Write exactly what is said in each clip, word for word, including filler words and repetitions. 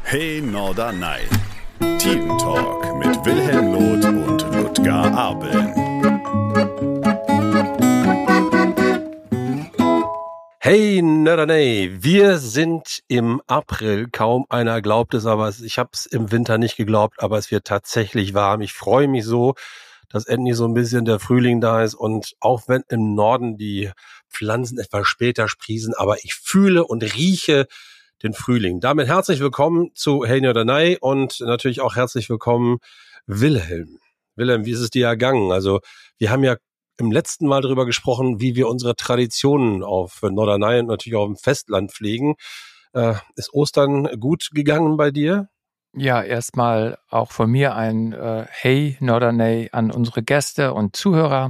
Hey Norderney. Team Talk mit Wilhelm Loth und Ludger Abeln. Hey Norderney, wir sind im April. Kaum einer glaubt es, aber ich habe es im Winter nicht geglaubt, aber es wird tatsächlich warm. Ich freue mich so, dass endlich so ein bisschen der Frühling da ist und auch wenn im Norden die Pflanzen etwas später sprießen, aber ich fühle und rieche den Frühling. Damit herzlich willkommen zu Hey Norderney und natürlich auch herzlich willkommen Wilhelm. Wilhelm, wie ist es dir ergangen? Also wir haben ja im letzten Mal darüber gesprochen, wie wir unsere Traditionen auf Norderney und natürlich auch im Festland pflegen. Äh, ist Ostern gut gegangen bei dir? Ja, erstmal auch von mir ein äh, Hey Norderney an unsere Gäste und Zuhörer.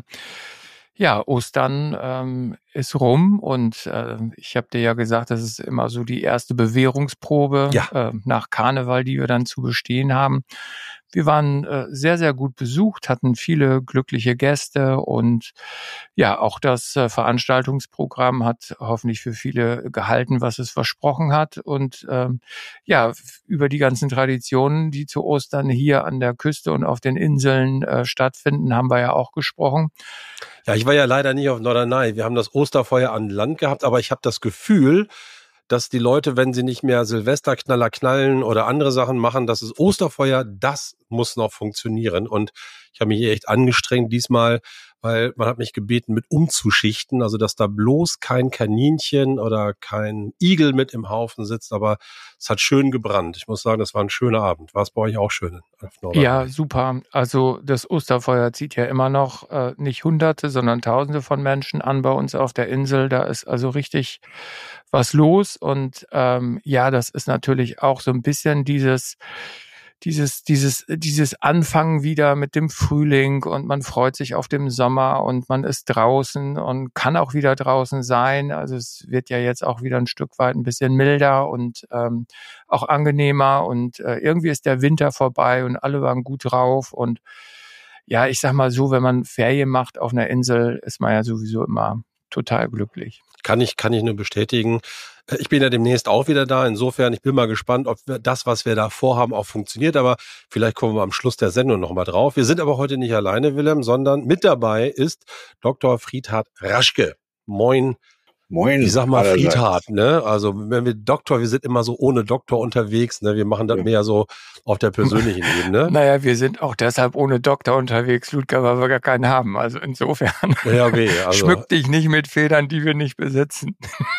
Ja, Ostern ähm, ist rum und äh, ich habe dir ja gesagt, das ist immer so die erste Bewährungsprobe Ja. äh, nach Karneval, die wir dann zu bestehen haben. Wir waren äh, sehr, sehr gut besucht, hatten viele glückliche Gäste und ja, auch das äh, Veranstaltungsprogramm hat hoffentlich für viele gehalten, was es versprochen hat. Und ähm, ja, f- über die ganzen Traditionen, die zu Ostern hier an der Küste und auf den Inseln äh, stattfinden, haben wir ja auch gesprochen. Ja, ich war ja leider nicht auf Norderney. Wir haben das Osterfeuer an Land gehabt, aber ich habe das Gefühl, dass die Leute, wenn sie nicht mehr Silvesterknaller knallen oder andere Sachen machen, dass das Osterfeuer, das muss noch funktionieren. Und ich habe mich echt angestrengt diesmal, weil man hat mich gebeten, mit umzuschichten, also dass da bloß kein Kaninchen oder kein Igel mit im Haufen sitzt, aber es hat schön gebrannt. Ich muss sagen, das war ein schöner Abend. War es bei euch auch schön auf Norderney? Ja, super. Also das Osterfeuer zieht ja immer noch äh, nicht Hunderte, sondern Tausende von Menschen an bei uns auf der Insel. Da ist also richtig was los. Und ähm, ja, das ist natürlich auch so ein bisschen dieses, dieses, dieses, dieses Anfangen wieder mit dem Frühling und man freut sich auf den Sommer und man ist draußen und kann auch wieder draußen sein. Also es wird ja jetzt auch wieder ein Stück weit ein bisschen milder und ähm, auch angenehmer und äh, irgendwie ist der Winter vorbei und alle waren gut drauf und ja, ich sag mal so, wenn man Ferien macht auf einer Insel, ist man ja sowieso immer total glücklich. Kann ich, kann ich nur bestätigen. Äh, Ich bin ja demnächst auch wieder da. Insofern, ich bin mal gespannt, ob wir das, was wir da vorhaben, auch funktioniert. Aber vielleicht kommen wir am Schluss der Sendung nochmal drauf. Wir sind aber heute nicht alleine, Wilhelm, sondern mit dabei ist Doktor Friedhard Raschke. Moin. Moin. Ich sag mal allerseits. Friedhard, ne? Also wenn wir Doktor, wir sind immer so ohne Doktor unterwegs, ne? Wir machen das Ja. mehr so auf der persönlichen Ebene. Naja, wir sind auch deshalb ohne Doktor unterwegs, Ludger, weil wir gar keinen haben. Also insofern Ja, okay, also, schmück dich nicht mit Federn, die wir nicht besitzen.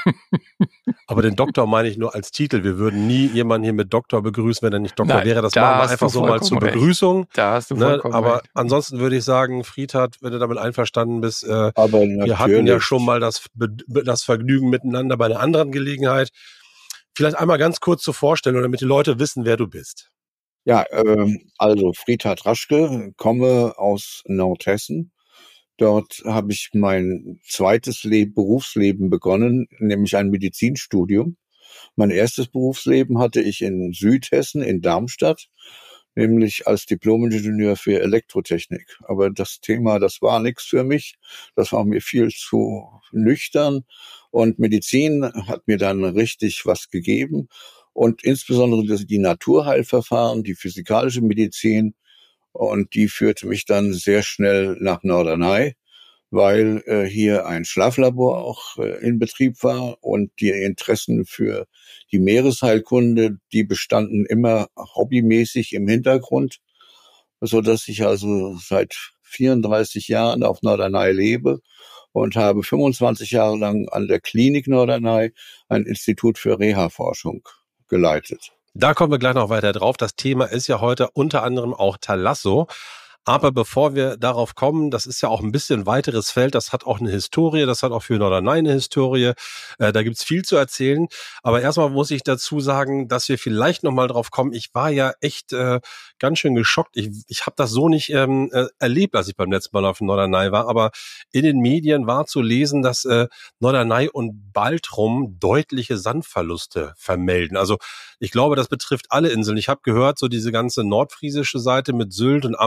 aber den Doktor meine ich nur als Titel. Wir würden nie jemanden hier mit Doktor begrüßen, wenn er nicht Doktor Nein, wäre. Das da machen wir hast einfach du so mal zur vollkommen recht. Begrüßung. Da hast du Ne, vollkommen aber recht. ansonsten würde ich sagen, Friedhard, wenn du damit einverstanden bist, äh, Aber wir hatten ja natürlich. schon mal das, Be- das Vergnügen miteinander bei einer anderen Gelegenheit. Vielleicht einmal ganz kurz zur Vorstellung, damit die Leute wissen, wer du bist. Ja, ähm, also Friedhard Raschke, komme aus Nordhessen. Dort habe ich mein zweites Leb- Berufsleben begonnen, nämlich ein Medizinstudium. Mein erstes Berufsleben hatte ich in Südhessen, in Darmstadt, nämlich als Diplom-Ingenieur für Elektrotechnik. Aber das Thema, das war nichts für mich. Das war mir viel zu nüchtern. Und Medizin hat mir dann richtig was gegeben. Und insbesondere das- die Naturheilverfahren, die physikalische Medizin. Und die führte mich dann sehr schnell nach Norderney, weil äh, hier ein Schlaflabor auch äh, in Betrieb war und die Interessen für die Meeresheilkunde, die bestanden immer hobbymäßig im Hintergrund, so dass ich also seit vierunddreißig Jahren auf Norderney lebe und habe fünfundzwanzig Jahre lang an der Klinik Norderney ein Institut für Reha-Forschung geleitet. Da kommen wir gleich noch weiter drauf. Das Thema ist ja heute unter anderem auch Thalasso. Aber bevor wir darauf kommen, das ist ja auch ein bisschen weiteres Feld, das hat auch eine Historie, das hat auch für Norderney eine Historie, äh, da gibt's viel zu erzählen. Aber erstmal muss ich dazu sagen, dass wir vielleicht nochmal drauf kommen, ich war ja echt äh, ganz schön geschockt. Ich, ich habe das so nicht ähm, äh, erlebt, als ich beim letzten Mal auf Norderney war, aber in den Medien war zu lesen, dass äh, Norderney und Baltrum deutliche Sandverluste vermelden. Also ich glaube, das betrifft alle Inseln. Ich habe gehört, so diese ganze nordfriesische Seite mit Sylt und Amrum und so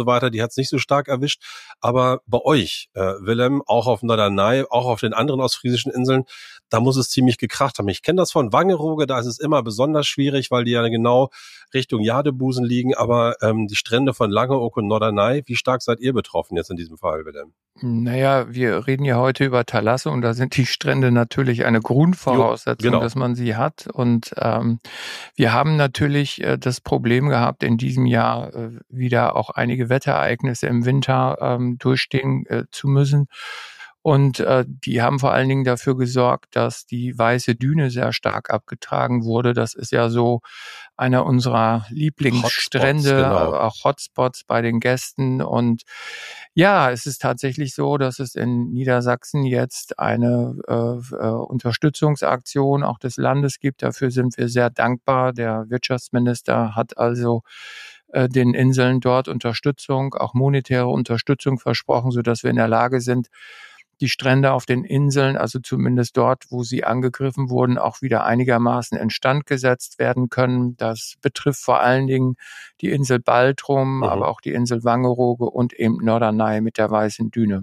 weiter, die hat es nicht so stark erwischt. Aber bei euch, äh, Willem, auch auf Norderney, auch auf den anderen ostfriesischen Inseln, da muss es ziemlich gekracht haben. Ich kenne das von Wangerooge, da ist es immer besonders schwierig, weil die ja genau Richtung Jadebusen liegen. Aber ähm, die Strände von Langeoog und Norderney, wie stark seid ihr betroffen jetzt in diesem Fall, Willem? Naja, wir reden ja heute über Talasso und da sind die Strände natürlich eine Grundvoraussetzung, jo, genau. dass man sie hat. Und ähm, wir haben natürlich äh, das Problem gehabt, in diesem Jahr äh, wieder auch einige Wetterereignisse im Winter ähm, durchstehen äh, zu müssen. Und äh, die haben vor allen Dingen dafür gesorgt, dass die Weiße Düne sehr stark abgetragen wurde. Das ist ja so einer unserer Lieblingsstrände, Hotspots, genau. auch Hotspots bei den Gästen. Und ja, es ist tatsächlich so, dass es in Niedersachsen jetzt eine äh, äh, Unterstützungsaktion auch des Landes gibt. Dafür sind wir sehr dankbar. Der Wirtschaftsminister hat also äh, den Inseln dort Unterstützung, auch monetäre Unterstützung versprochen, sodass wir in der Lage sind, die Strände auf den Inseln, also zumindest dort, wo sie angegriffen wurden, auch wieder einigermaßen instand gesetzt werden können. Das betrifft vor allen Dingen die Insel Baltrum, mhm. aber auch die Insel Wangerooge und eben Norderney mit der Weißen Düne.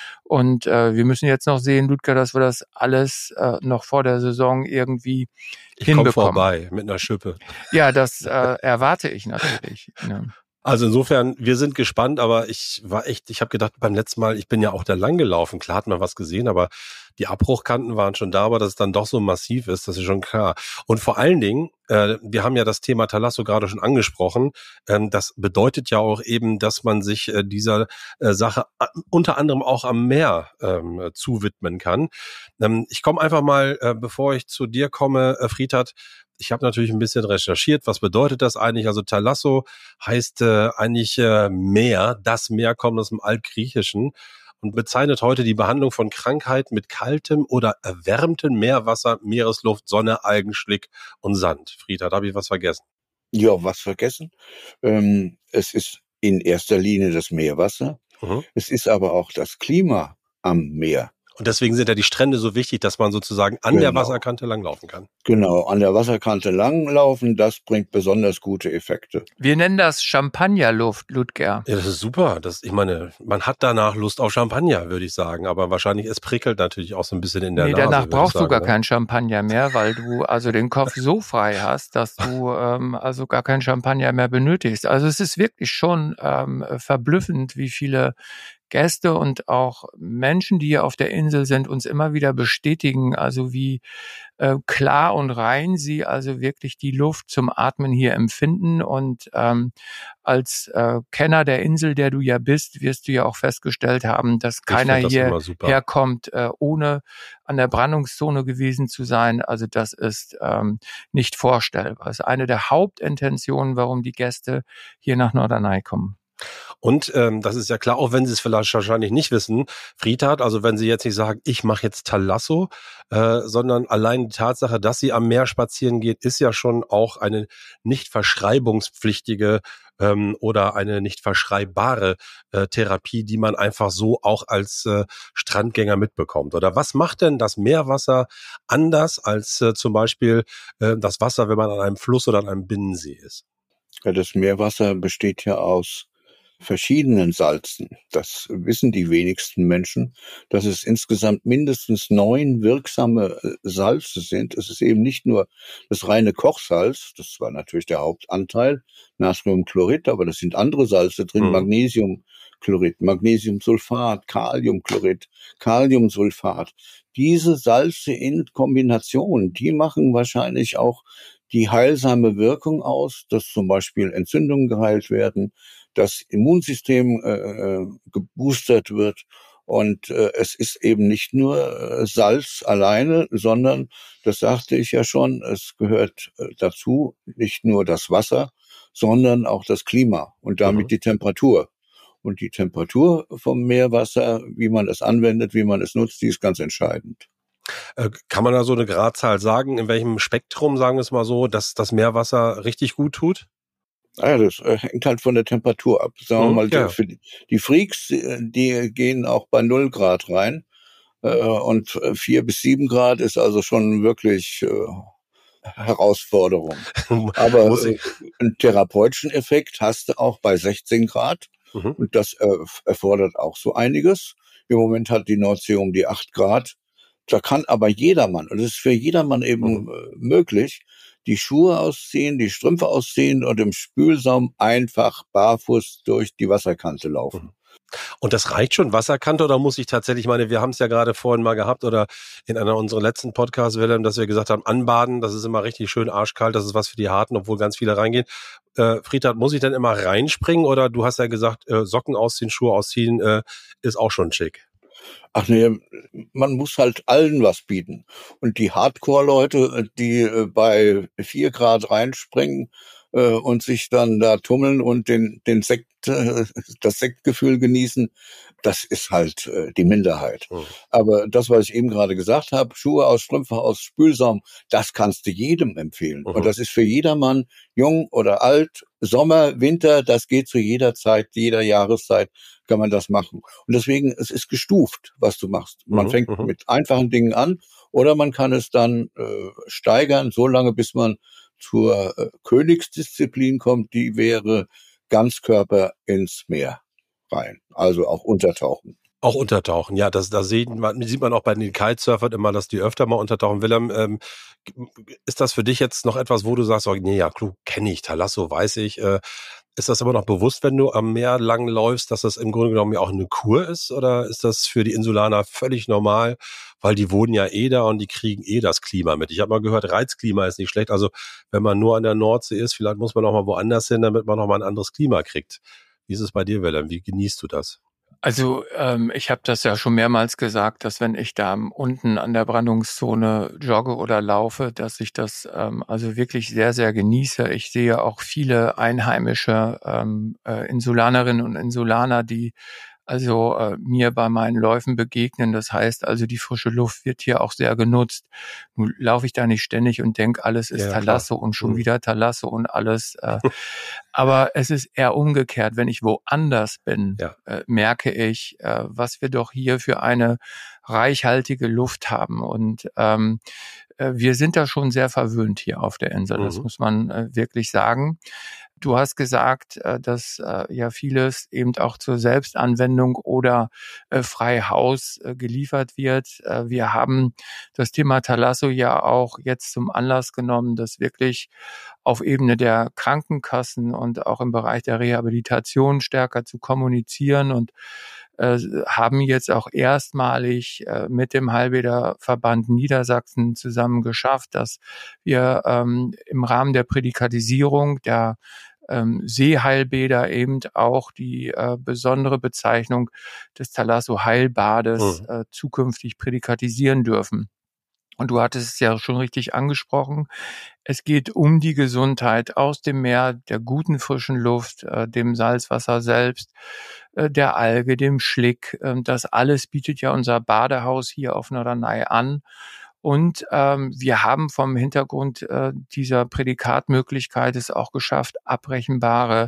Und äh, wir müssen jetzt noch sehen, Ludger, dass wir das alles äh, noch vor der Saison irgendwie ich hinbekommen. Ich komme vorbei mit einer Schippe. Ja, das äh, erwarte ich natürlich. Ja. Also insofern, wir sind gespannt, aber ich war echt, ich habe gedacht beim letzten Mal, ich bin ja auch da lang gelaufen, klar hat man was gesehen, aber die Abbruchkanten waren schon da, aber dass es dann doch so massiv ist, das ist schon klar. Und vor allen Dingen, äh, wir haben ja das Thema Talasso gerade schon angesprochen, ähm, das bedeutet ja auch eben, dass man sich äh, dieser äh, Sache äh, unter anderem auch am Meer ähm, zuwidmen kann. Ähm, ich komme einfach mal, äh, bevor ich zu dir komme, äh, Friedhard, ich habe natürlich ein bisschen recherchiert, was bedeutet das eigentlich? Also Talasso heißt äh, eigentlich äh, Meer, das Meer kommt aus dem Altgriechischen und bezeichnet heute die Behandlung von Krankheiten mit kaltem oder erwärmtem Meerwasser, Meeresluft, Sonne, Algen, Schlick und Sand. Friedhard, habe ich was vergessen? Ja, was vergessen? Ähm, es ist in erster Linie das Meerwasser. Mhm. Es ist aber auch das Klima am Meer. Und deswegen sind ja die Strände so wichtig, dass man sozusagen an genau. der Wasserkante langlaufen kann. Genau, an der Wasserkante langlaufen, das bringt besonders gute Effekte. Wir nennen das Champagnerluft, Ludger. Ja, das ist super. Das, ich meine, man hat danach Lust auf Champagner, würde ich sagen. Aber wahrscheinlich, es prickelt natürlich auch so ein bisschen in der nee, Nase. Danach brauchst sagen, du gar ne? keinen Champagner mehr, weil du also den Kopf so frei hast, dass du ähm, also gar keinen Champagner mehr benötigst. Also es ist wirklich schon ähm, verblüffend, wie viele Gäste und auch Menschen, die hier auf der Insel sind, uns immer wieder bestätigen, also wie äh, klar und rein sie also wirklich die Luft zum Atmen hier empfinden. Und ähm, als äh, Kenner der Insel, der du ja bist, wirst du ja auch festgestellt haben, dass keiner hier herkommt, äh, ohne an der Brandungszone gewesen zu sein. Also das ist ähm, nicht vorstellbar. Das ist eine der Hauptintentionen, warum die Gäste hier nach Norderney kommen. Und ähm, das ist ja klar, auch wenn Sie es vielleicht wahrscheinlich nicht wissen, Friedhard, also wenn Sie jetzt nicht sagen, ich mache jetzt Talasso, äh, sondern allein die Tatsache, dass Sie am Meer spazieren geht, ist ja schon auch eine nicht verschreibungspflichtige ähm, oder eine nicht verschreibbare äh, Therapie, die man einfach so auch als äh, Strandgänger mitbekommt. Oder was macht denn das Meerwasser anders als äh, zum Beispiel äh, das Wasser, wenn man an einem Fluss oder an einem Binnensee ist? Ja, das Meerwasser besteht ja aus verschiedenen Salzen. Das wissen die wenigsten Menschen, dass es insgesamt mindestens neun wirksame Salze sind. Es ist eben nicht nur das reine Kochsalz, das war natürlich der Hauptanteil, Natriumchlorid, aber das sind andere Salze drin, mhm. Magnesiumchlorid, Magnesiumsulfat, Kaliumchlorid, Kaliumsulfat. Diese Salze in Kombination, die machen wahrscheinlich auch die heilsame Wirkung aus, dass zum Beispiel Entzündungen geheilt werden, das Immunsystem äh, geboostert wird. Und äh, es ist eben nicht nur äh, Salz alleine, sondern, das sagte ich ja schon, es gehört äh, dazu nicht nur das Wasser, sondern auch das Klima und damit mhm. die Temperatur. Und die Temperatur vom Meerwasser, wie man es anwendet, wie man es nutzt, die ist ganz entscheidend. Kann man da so eine Gradzahl sagen, in welchem Spektrum, sagen wir es mal so, dass das Meerwasser richtig gut tut? Ja, das äh, hängt halt von der Temperatur ab. Sagen wir mal, ja. die, für die, die Freaks, die gehen auch bei null Grad rein. Äh, und vier bis sieben Grad ist also schon wirklich äh, Herausforderung. Aber äh, einen therapeutischen Effekt hast du auch bei sechzehn Grad. Mhm. Und das äh, erfordert auch so einiges. Im Moment hat die Nordsee um die acht Grad. Da kann aber jedermann, und das ist für jedermann eben mhm. äh, möglich, die Schuhe ausziehen, die Strümpfe ausziehen und im Spülsaum einfach barfuß durch die Wasserkante laufen. Und das reicht schon, Wasserkante, oder muss ich tatsächlich, ich meine, wir haben es ja gerade vorhin mal gehabt oder in einer unserer letzten Podcasts, Wilhelm, dass wir gesagt haben, anbaden, das ist immer richtig schön arschkalt, das ist was für die Harten, obwohl ganz viele reingehen. Äh, Friedhard, muss ich dann immer reinspringen, oder du hast ja gesagt, äh, Socken ausziehen, Schuhe ausziehen, äh, ist auch schon schick? Ach nee, man muss halt allen was bieten. Und die Hardcore-Leute, die bei vier Grad reinspringen äh, und sich dann da tummeln und den, den Sekt, äh, das Sektgefühl genießen, das ist halt äh, die Minderheit. Mhm. Aber das, was ich eben gerade gesagt habe, Schuhe aus, Strümpfe aus, Spülsaum, das kannst du jedem empfehlen. Mhm. Und das ist für jedermann, jung oder alt, Sommer, Winter, das geht zu jeder Zeit, jeder Jahreszeit kann man das machen. Und deswegen, es ist gestuft, was du machst. Man mhm, fängt m- mit einfachen Dingen an oder man kann es dann äh, steigern, so lange, bis man zur äh, Königsdisziplin kommt, die wäre Ganzkörper ins Meer rein, also auch untertauchen. Auch untertauchen, ja, das, da sieht man, sieht man auch bei den Kitesurfern immer, dass die öfter mal untertauchen. Wilhelm, ähm, ist das für dich jetzt noch etwas, wo du sagst, oh, nee, ja, klug, kenne ich, Thalasso, weiß ich, äh, ist das immer noch bewusst, wenn du am Meer lang läufst, dass das im Grunde genommen ja auch eine Kur ist, oder ist das für die Insulaner völlig normal, weil die wohnen ja eh da und die kriegen eh das Klima mit? Ich habe mal gehört, Reizklima ist nicht schlecht, also wenn man nur an der Nordsee ist, vielleicht muss man auch mal woanders hin, damit man noch mal ein anderes Klima kriegt. Wie ist es bei dir, Wilhelm? Wie genießt du das? Also ähm, ich habe das ja schon mehrmals gesagt, dass wenn ich da unten an der Brandungszone jogge oder laufe, dass ich das ähm, also wirklich sehr, sehr genieße. Ich sehe auch viele einheimische ähm, äh, Insulanerinnen und Insulaner, die also äh, mir bei meinen Läufen begegnen. Das heißt also, die frische Luft wird hier auch sehr genutzt. Nun laufe ich da nicht ständig und denke, alles ist ja, Thalasso und schon mhm. wieder Thalasso und alles. Äh, aber es ist eher umgekehrt. Wenn ich woanders bin, ja. äh, merke ich, äh, was wir doch hier für eine reichhaltige Luft haben. Und ähm, äh, wir sind da schon sehr verwöhnt hier auf der Insel. Mhm. Das muss man äh, wirklich sagen. Du hast gesagt, dass ja vieles eben auch zur Selbstanwendung oder frei Haus geliefert wird. Wir haben das Thema Thalasso ja auch jetzt zum Anlass genommen, das wirklich auf Ebene der Krankenkassen und auch im Bereich der Rehabilitation stärker zu kommunizieren und äh, haben jetzt auch erstmalig äh, mit dem Heilbäderverband Niedersachsen zusammen geschafft, dass wir ähm, im Rahmen der Prädikatisierung der ähm, Seeheilbäder eben auch die äh, besondere Bezeichnung des Thalasso-Heilbades mhm. äh, zukünftig prädikatisieren dürfen. Und du hattest es ja schon richtig angesprochen. Es geht um die Gesundheit aus dem Meer, der guten frischen Luft, äh, dem Salzwasser selbst, äh, der Alge, dem Schlick. Äh, das alles bietet ja unser Badehaus hier auf Norderney an. Und ähm, wir haben vom Hintergrund äh, dieser Prädikatmöglichkeit es auch geschafft, abrechenbare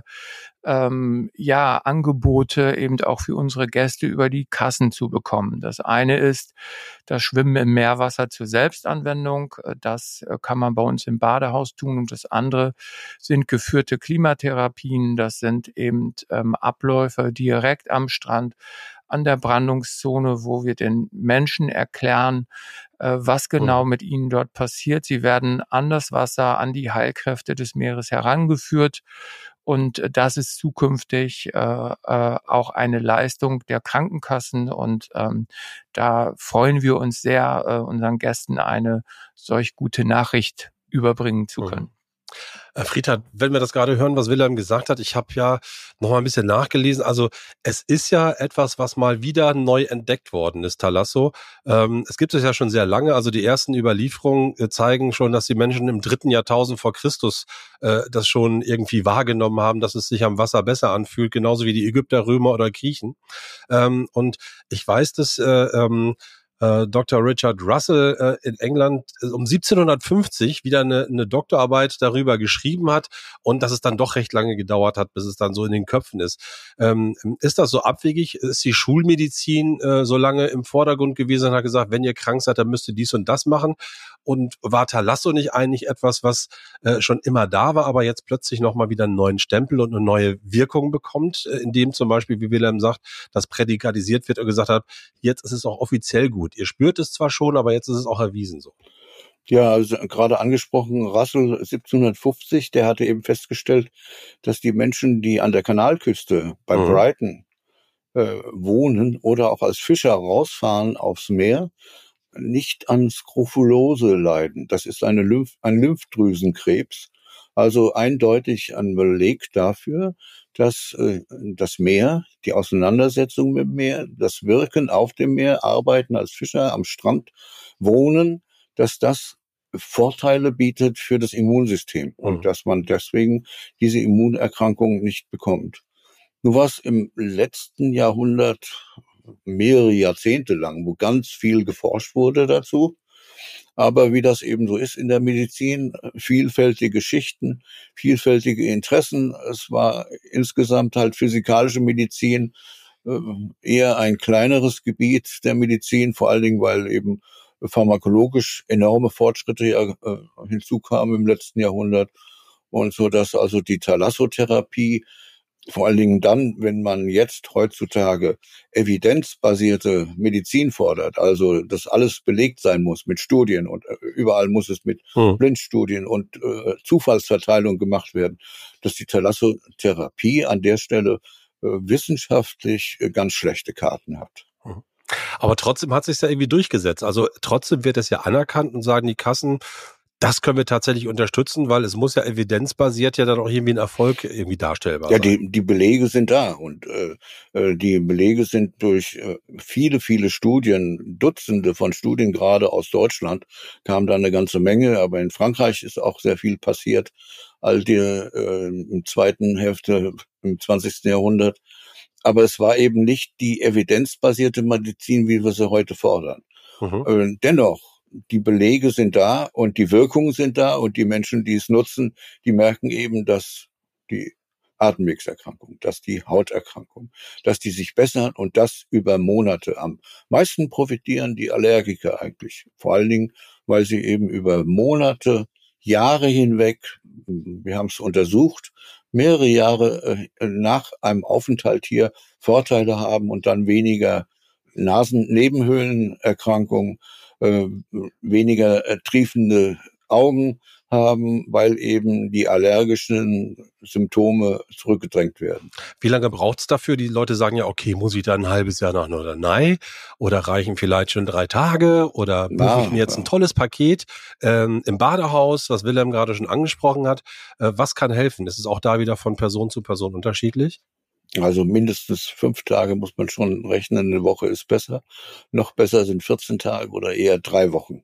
ähm, ja Angebote eben auch für unsere Gäste über die Kassen zu bekommen. Das eine ist das Schwimmen im Meerwasser zur Selbstanwendung. Das kann man bei uns im Badehaus tun. Und das andere sind geführte Klimatherapien. Das sind eben ähm, Abläufe direkt am Strand, an der Brandungszone, wo wir den Menschen erklären, äh, was genau mhm. mit ihnen dort passiert. Sie werden an das Wasser, an die Heilkräfte des Meeres herangeführt. Und das ist zukünftig äh, äh, auch eine Leistung der Krankenkassen. Und ähm, da freuen wir uns sehr, äh, unseren Gästen eine solch gute Nachricht überbringen zu können. Mhm. Friedhard, wenn wir das gerade hören, was Wilhelm gesagt hat, ich habe ja noch mal ein bisschen nachgelesen. Also es ist ja etwas, was mal wieder neu entdeckt worden ist, Thalasso. Ähm, es gibt es ja schon sehr lange. Also die ersten Überlieferungen äh, zeigen schon, dass die Menschen im dritten Jahrtausend vor Christus äh, das schon irgendwie wahrgenommen haben, dass es sich am Wasser besser anfühlt, genauso wie die Ägypter, Römer oder Griechen. Ähm, und ich weiß, dass äh, ähm, äh, Doktor Richard Russell äh, in England äh, um siebzehnhundertfünfzig wieder eine, eine Doktorarbeit darüber geschrieben hat und dass es dann doch recht lange gedauert hat, bis es dann so in den Köpfen ist. Ähm, ist das so abwegig? Ist die Schulmedizin äh, so lange im Vordergrund gewesen und hat gesagt, wenn ihr krank seid, dann müsst ihr dies und das machen? Und war Thalasso nicht eigentlich etwas, was äh, schon immer da war, aber jetzt plötzlich nochmal wieder einen neuen Stempel und eine neue Wirkung bekommt, äh, indem zum Beispiel, wie Wilhelm sagt, das prädikatisiert wird und gesagt hat, jetzt ist es auch offiziell gut. Ihr spürt es zwar schon, aber jetzt ist es auch erwiesen so. Ja, also gerade angesprochen, Russell siebzehnhundertfünfzig, der hatte eben festgestellt, dass die Menschen, die an der Kanalküste bei mhm. Brighton äh, wohnen oder auch als Fischer rausfahren aufs Meer, nicht an Skrofulose leiden. Das ist eine Lymph, ein Lymphdrüsenkrebs. Also eindeutig ein Beleg dafür, dass äh, das Meer, die Auseinandersetzung mit dem Meer, das Wirken auf dem Meer, Arbeiten als Fischer am Strand, Wohnen, dass das Vorteile bietet für das Immunsystem mhm. und dass man deswegen diese Immunerkrankung nicht bekommt. Nun war es im letzten Jahrhundert mehrere Jahrzehnte lang, wo ganz viel geforscht wurde dazu. Aber wie das eben so ist in der Medizin, vielfältige Schichten, vielfältige Interessen. Es war insgesamt halt physikalische Medizin äh, eher ein kleineres Gebiet der Medizin, vor allen Dingen, weil eben pharmakologisch enorme Fortschritte ja, äh, hinzukamen im letzten Jahrhundert. Und so, dass also die Thalassotherapie vor allen Dingen dann, wenn man jetzt heutzutage evidenzbasierte Medizin fordert, also dass alles belegt sein muss mit Studien und überall muss es mit hm. Blindstudien und äh, Zufallsverteilung gemacht werden, dass die Thalassotherapie an der Stelle äh, wissenschaftlich äh, ganz schlechte Karten hat. Aber trotzdem hat es sich ja irgendwie durchgesetzt. Also trotzdem wird es ja anerkannt und sagen die Kassen, das können wir tatsächlich unterstützen, weil es muss ja evidenzbasiert ja dann auch irgendwie ein Erfolg irgendwie darstellbar ja, sein. Ja, die, die Belege sind da und äh, die Belege sind durch äh, viele, viele Studien, Dutzende von Studien, gerade aus Deutschland, kam da eine ganze Menge, aber in Frankreich ist auch sehr viel passiert, all die äh, im zweiten Hälfte im zwanzigsten Jahrhundert. Aber es war eben nicht die evidenzbasierte Medizin, wie wir sie heute fordern. Mhm. Äh, dennoch, die Belege sind da und die Wirkungen sind da und die Menschen, die es nutzen, die merken eben, dass die Atemwegserkrankung, dass die Hauterkrankung, dass die sich bessern und das über Monate. Am meisten profitieren die Allergiker eigentlich. Vor allen Dingen, weil sie eben über Monate, Jahre hinweg, wir haben es untersucht, mehrere Jahre äh, nach einem Aufenthalt hier Vorteile haben und dann weniger Nasennebenhöhlenerkrankungen, äh, weniger äh, triefende Augen haben, weil eben die allergischen Symptome zurückgedrängt werden. Wie lange braucht es dafür? Die Leute sagen ja, okay, muss ich da ein halbes Jahr nach Norderney oder reichen vielleicht schon drei Tage oder buche ich mir jetzt ein tolles Paket ähm, im Badehaus, was Wilhelm gerade schon angesprochen hat. Äh, was kann helfen? Ist es auch da wieder von Person zu Person unterschiedlich? Also mindestens fünf Tage muss man schon rechnen, eine Woche ist besser. Noch besser sind vierzehn Tage oder eher drei Wochen.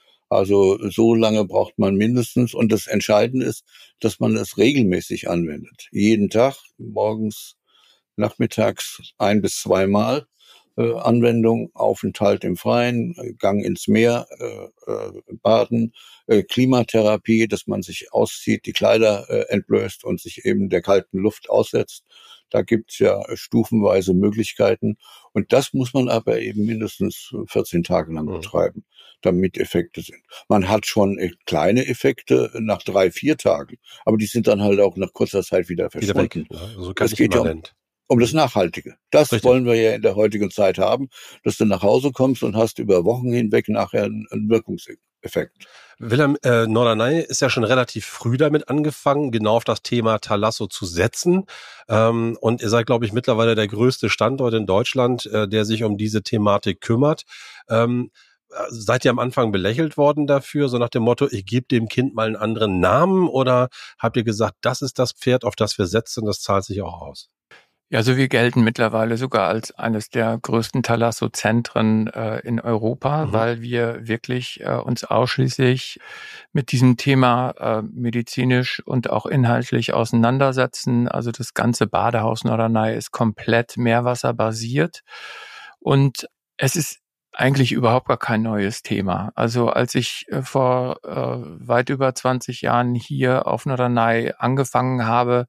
Also so lange braucht man mindestens. Und das Entscheidende ist, dass man es regelmäßig anwendet. Jeden Tag, morgens, nachmittags ein bis zweimal äh, Anwendung, Aufenthalt im Freien, Gang ins Meer, äh, äh, Baden, äh, Klimatherapie, dass man sich auszieht, die Kleider äh, entblößt und sich eben der kalten Luft aussetzt. Da gibt's ja stufenweise Möglichkeiten. Und das muss man aber eben mindestens vierzehn Tage lang betreiben, damit Effekte sind. Man hat schon kleine Effekte nach drei, vier Tagen, aber die sind dann halt auch nach kurzer Zeit wieder verschwunden. Wieder weg, ja. Also ganz das geht ja um, um das Nachhaltige. Das Richtig. Wollen wir ja in der heutigen Zeit haben, dass du nach Hause kommst und hast über Wochen hinweg nachher einen Wirkungseffekt. Wilhelm, äh, Norderney ist ja schon relativ früh damit angefangen, genau auf das Thema Thalasso zu setzen. Ähm, und ihr seid, glaube ich, mittlerweile der größte Standort in Deutschland, äh, der sich um diese Thematik kümmert. Ähm, seid ihr am Anfang belächelt worden dafür, so nach dem Motto, ich gebe dem Kind mal einen anderen Namen? Oder habt ihr gesagt, das ist das Pferd, auf das wir setzen, das zahlt sich auch aus? Ja, also wir gelten mittlerweile sogar als eines der größten Thalasso-Zentren äh, in Europa, mhm. weil wir wirklich äh, uns ausschließlich mit diesem Thema äh, medizinisch und auch inhaltlich auseinandersetzen. Also das ganze Badehaus Norderney ist komplett meerwasserbasiert und es ist Eigentlich überhaupt gar kein neues Thema. Also als ich äh, vor äh, weit über zwanzig Jahren hier auf Norderney angefangen habe,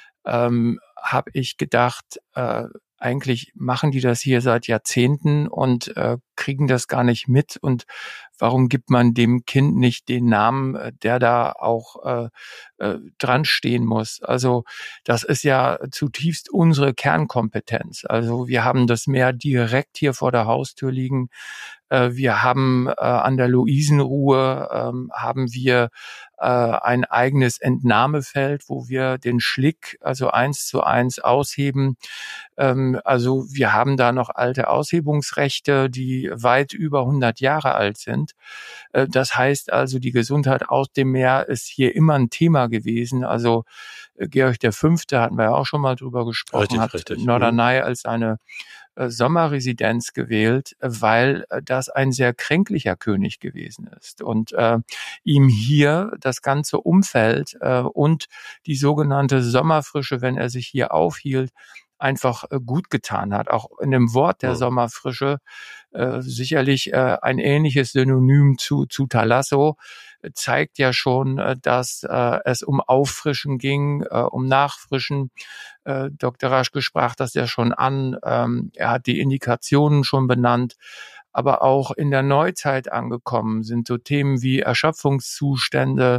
ähm, habe ich gedacht, äh, eigentlich machen die das hier seit Jahrzehnten und äh, kriegen das gar nicht mit. Und warum gibt man dem Kind nicht den Namen, äh, der da auch äh, äh, dran stehen muss? Also das ist ja zutiefst unsere Kernkompetenz. Also wir haben das Meer direkt hier vor der Haustür liegen. Äh, wir haben äh, an der Luisenruhe ähm, haben wir äh, ein eigenes Entnahmefeld, wo wir den Schlick also eins zu eins ausheben. Ähm, also wir haben da noch alte Aushebungsrechte, die weit über hundert Jahre alt sind. Äh, das heißt also, die Gesundheit aus dem Meer ist hier immer ein Thema gewesen. Also äh, Georg der Fünfte, hatten wir ja auch schon mal drüber gesprochen, Richtig, hat richtig. Norderney als eine äh, Sommerresidenz gewählt, äh, weil äh, das ein sehr kränklicher König gewesen ist und äh, ihm hier das ganze Umfeld äh, und die sogenannte Sommerfrische, wenn er sich hier aufhielt, einfach äh, gut getan hat. Auch in dem Wort der Hm. Sommerfrische äh, sicherlich äh, ein ähnliches Synonym zu, zu Thalasso, äh, zeigt ja schon, äh, dass äh, es um Auffrischen ging, äh, um Nachfrischen. Äh, Doktor Raschke sprach das ja schon an. Ähm, er hat die Indikationen schon benannt. Aber auch in der Neuzeit angekommen sind so Themen wie Erschöpfungszustände,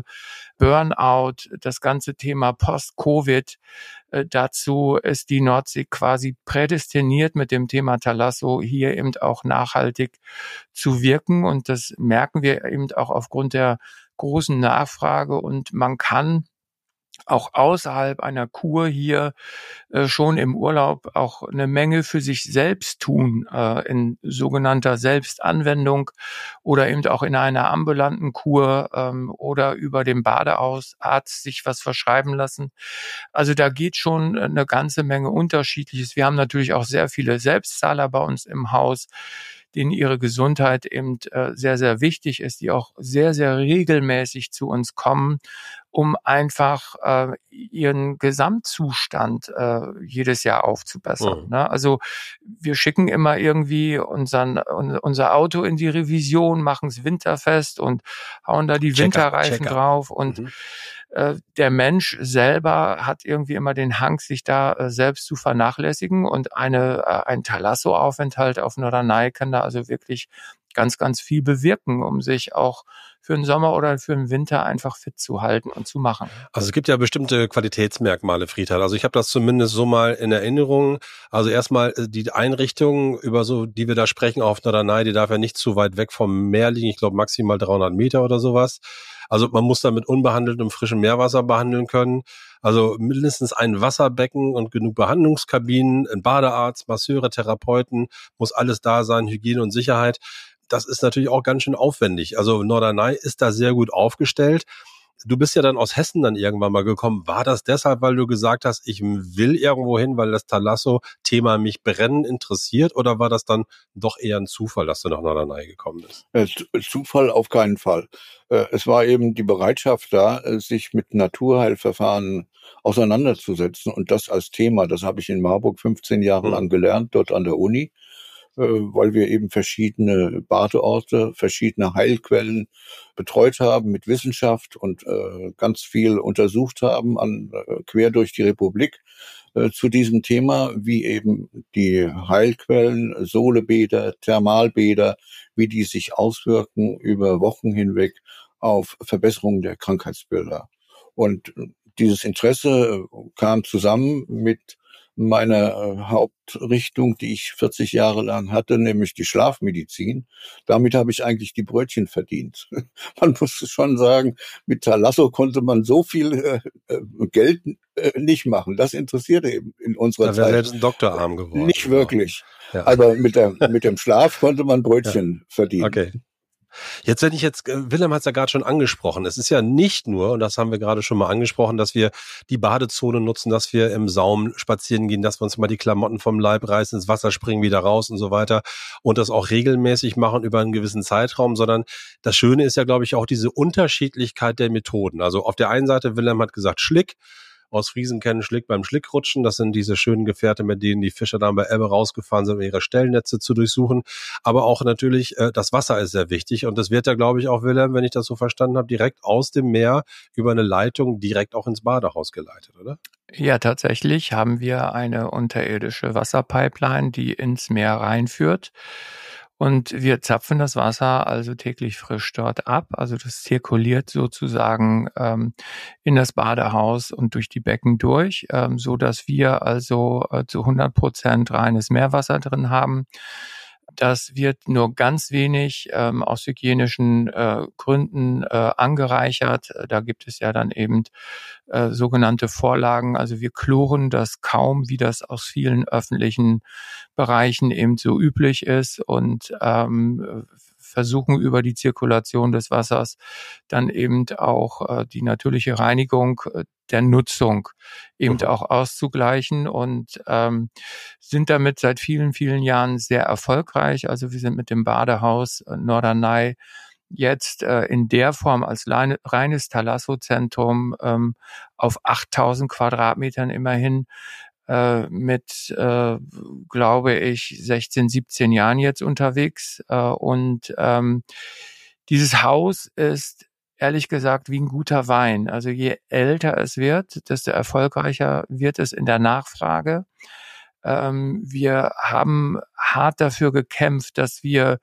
Burnout, das ganze Thema Post-Covid. Äh, dazu ist die Nordsee quasi prädestiniert, mit dem Thema Thalasso hier eben auch nachhaltig zu wirken. Und das merken wir eben auch aufgrund der großen Nachfrage. Und man kann auch außerhalb einer Kur hier äh, schon im Urlaub auch eine Menge für sich selbst tun, äh, in sogenannter Selbstanwendung oder eben auch in einer ambulanten Kur ähm, oder über den Badearzt sich was verschreiben lassen. Also da geht schon eine ganze Menge Unterschiedliches. Wir haben natürlich auch sehr viele Selbstzahler bei uns im Haus, denen ihre Gesundheit eben äh, sehr, sehr wichtig ist, die auch sehr, sehr regelmäßig zu uns kommen, um einfach äh, ihren Gesamtzustand äh, jedes Jahr aufzubessern. Mhm. Ne? Also wir schicken immer irgendwie unseren, un, unser Auto in die Revision, machen es winterfest und hauen da die Check-up, Winterreifen Check-up. drauf und Mhm. äh, der Mensch selber hat irgendwie immer den Hang, sich da äh, selbst zu vernachlässigen und eine äh, ein Thalasso-Aufenthalt auf Norderney kann da also wirklich ganz, ganz viel bewirken, um sich auch für den Sommer oder für den Winter einfach fit zu halten und zu machen. Also es gibt ja bestimmte Qualitätsmerkmale, Friedhelm. Also ich habe das zumindest so mal in Erinnerung. Also erstmal äh, die Einrichtung, über so die wir da sprechen auf Norderney, die darf ja nicht zu weit weg vom Meer liegen. Ich glaube maximal dreihundert Meter oder sowas. Also man muss da mit unbehandeltem frischem Meerwasser behandeln können. Also mindestens ein Wasserbecken und genug Behandlungskabinen, ein Badearzt, Masseure, Therapeuten, muss alles da sein, Hygiene und Sicherheit. Das ist natürlich auch ganz schön aufwendig. Also Norderney ist da sehr gut aufgestellt. Du bist ja dann aus Hessen dann irgendwann mal gekommen. War das deshalb, weil du gesagt hast, ich will irgendwo hin, weil das Thalasso-Thema mich brennend interessiert? Oder war das dann doch eher ein Zufall, dass du nach Norderney gekommen bist? Äh, Zufall auf keinen Fall. Äh, Es war eben die Bereitschaft da, äh, sich mit Naturheilverfahren auseinanderzusetzen und das als Thema. Das habe ich in Marburg fünfzehn Jahre Hm. lang gelernt, dort an der Uni, äh, weil wir eben verschiedene Badeorte, verschiedene Heilquellen betreut haben mit Wissenschaft und äh, ganz viel untersucht haben an, äh, quer durch die Republik äh, zu diesem Thema, wie eben die Heilquellen, Solebäder, Thermalbäder, wie die sich auswirken über Wochen hinweg auf Verbesserung der Krankheitsbilder. Und dieses Interesse kam zusammen mit meiner äh, Hauptrichtung, die ich vierzig Jahre lang hatte, nämlich die Schlafmedizin. Damit habe ich eigentlich die Brötchen verdient. Man muss schon sagen, mit Thalasso konnte man so viel äh, äh, Geld äh, nicht machen. Das interessierte eben in unserer Da wäre Zeit selbst ein Doktorarm geworden. nicht wirklich. Ja. Aber mit, der, mit dem Schlaf konnte man Brötchen verdienen. Okay. Jetzt, wenn ich jetzt, äh, Wilhelm hat es ja gerade schon angesprochen, es ist ja nicht nur, und das haben wir gerade schon mal angesprochen, dass wir die Badezone nutzen, dass wir im Saum spazieren gehen, dass wir uns mal die Klamotten vom Leib reißen, ins Wasser springen, wieder raus und so weiter und das auch regelmäßig machen über einen gewissen Zeitraum, sondern das Schöne ist ja, glaube ich, auch diese Unterschiedlichkeit der Methoden. Also auf der einen Seite, Wilhelm hat gesagt, Schlick, Ostfriesen kennen Schlick beim Schlickrutschen. Das sind diese schönen Gefährte, mit denen die Fischer dann bei Ebbe rausgefahren sind, um ihre Stellnetze zu durchsuchen. Aber auch natürlich, äh, das Wasser ist sehr wichtig. Und das wird ja, glaube ich, auch, Wilhelm, wenn ich das so verstanden habe, direkt aus dem Meer über eine Leitung direkt auch ins Badehaus geleitet, oder? Ja, tatsächlich haben wir eine unterirdische Wasserpipeline, die ins Meer reinführt. Und wir zapfen das Wasser also täglich frisch dort ab. Also das zirkuliert sozusagen ähm, in das Badehaus und durch die Becken durch, ähm, so dass wir also äh, zu hundert Prozent reines Meerwasser drin haben. Das wird nur ganz wenig ähm, aus hygienischen äh, Gründen äh, angereichert. Da gibt es ja dann eben äh, sogenannte Vorlagen. Also wir chloren das kaum, wie das aus vielen öffentlichen Bereichen eben so üblich ist, und ähm, versuchen über die Zirkulation des Wassers dann eben auch äh, die natürliche Reinigung äh, der Nutzung eben Mhm. auch auszugleichen, und ähm, sind damit seit vielen, vielen Jahren sehr erfolgreich. Also wir sind mit dem Badehaus äh, Norderney jetzt äh, in der Form als leine, reines Thalasso-Zentrum ähm, auf achttausend Quadratmetern immerhin äh, mit, äh, glaube ich, sechzehn, siebzehn Jahren jetzt unterwegs. Äh, und ähm, dieses Haus ist ehrlich gesagt wie ein guter Wein. Also je älter es wird, desto erfolgreicher wird es in der Nachfrage. Ähm, wir haben hart dafür gekämpft, dass wir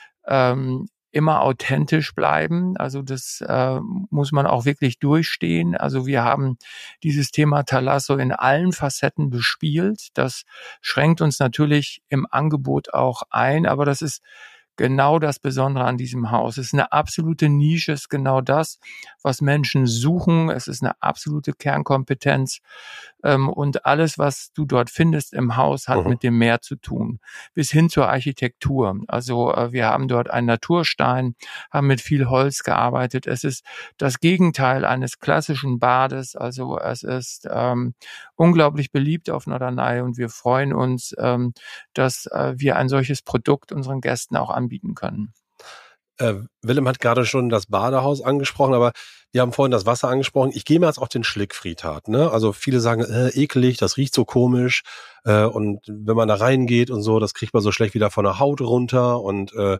ähm, immer authentisch bleiben. Also das äh, muss man auch wirklich durchstehen. Also wir haben dieses Thema Thalasso in allen Facetten bespielt. Das schränkt uns natürlich im Angebot auch ein, aber das ist genau das Besondere an diesem Haus. Es ist eine absolute Nische, es ist genau das, was Menschen suchen. Es ist eine absolute Kernkompetenz. Ähm, und alles, was du dort findest im Haus, hat Mhm. mit dem Meer zu tun. Bis hin zur Architektur. Also äh, wir haben dort einen Naturstein, haben mit viel Holz gearbeitet. Es ist das Gegenteil eines klassischen Bades. Also es ist ähm, unglaublich beliebt auf Norderney, und wir freuen uns, ähm, dass äh, wir ein solches Produkt unseren Gästen auch anbieten können. Äh, Willem hat gerade schon das Badehaus angesprochen, aber wir haben vorhin das Wasser angesprochen. Ich gehe mal jetzt auf den Schlickfriedhat, ne? Also viele sagen, äh, eklig, das riecht so komisch. Äh, und wenn man da reingeht und so, das kriegt man so schlecht wieder von der Haut runter. Und äh,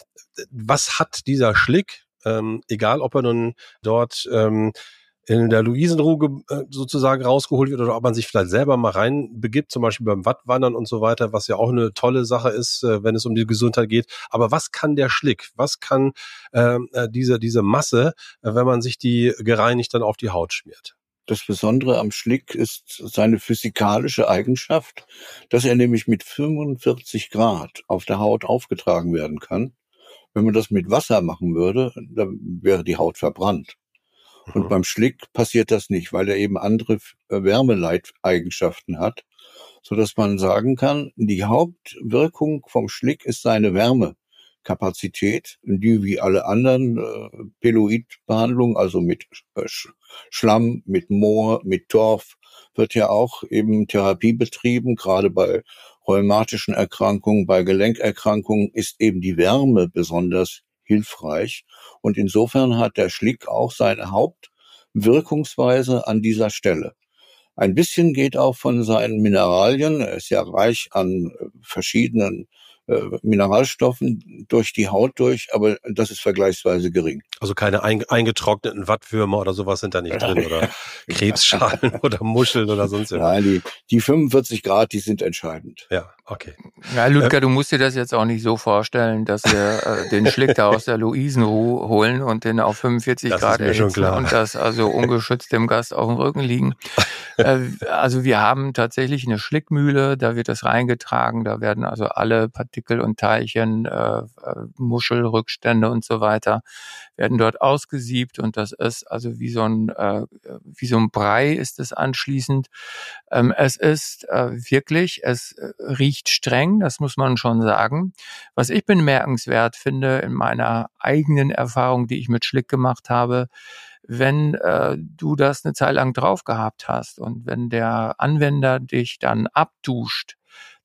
was hat dieser Schlick, ähm, egal ob er nun dort ähm, in der Luisenruhe äh, sozusagen rausgeholt wird oder ob man sich vielleicht selber mal reinbegibt, zum Beispiel beim Wattwandern und so weiter, was ja auch eine tolle Sache ist, äh, wenn es um die Gesundheit geht. Aber was kann der Schlick? Was kann äh, diese, diese Masse, äh, wenn man sich die gereinigt dann auf die Haut schmiert? Das Besondere am Schlick ist seine physikalische Eigenschaft, dass er nämlich mit fünfundvierzig Grad auf der Haut aufgetragen werden kann. Wenn man das mit Wasser machen würde, dann wäre die Haut verbrannt. Und Mhm. beim Schlick passiert das nicht, weil er eben andere äh, Wärmeleiteigenschaften hat, so dass man sagen kann, die Hauptwirkung vom Schlick ist seine Wärmekapazität, die wie alle anderen äh, Peloidbehandlungen, also mit äh, Schlamm, mit Moor, mit Torf, wird ja auch eben Therapie betrieben, gerade bei rheumatischen Erkrankungen, bei Gelenkerkrankungen ist eben die Wärme besonders hilfreich. Und insofern hat der Schlick auch seine Hauptwirkungsweise an dieser Stelle. Ein bisschen geht auch von seinen Mineralien, er ist ja reich an verschiedenen äh, Mineralstoffen durch die Haut durch, aber das ist vergleichsweise gering. Also keine ein, eingetrockneten Wattwürmer oder sowas sind da nicht drin oder Krebsschalen oder Muscheln oder sonst irgendwas. Nein, die, die fünfundvierzig Grad, die sind entscheidend. Ja, okay. Ja, Ludger, du musst dir das jetzt auch nicht so vorstellen, dass wir äh, den Schlick da aus der Luisenruhe holen und den auf fünfundvierzig Das ist Grad mir schon erhitzen klar. und das also ungeschützt dem Gast auf dem Rücken liegen. Äh, also wir haben tatsächlich eine Schlickmühle, da wird das reingetragen, da werden also alle Partikel und Teilchen, äh, Muschelrückstände und so weiter, werden dort ausgesiebt, und das ist also wie so ein äh, wie so ein Brei ist es anschließend. Ähm, es ist äh, wirklich, es äh, riecht streng, das muss man schon sagen. Was ich bemerkenswert finde in meiner eigenen Erfahrung, die ich mit Schlick gemacht habe, wenn äh, du das eine Zeit lang drauf gehabt hast und wenn der Anwender dich dann abduscht,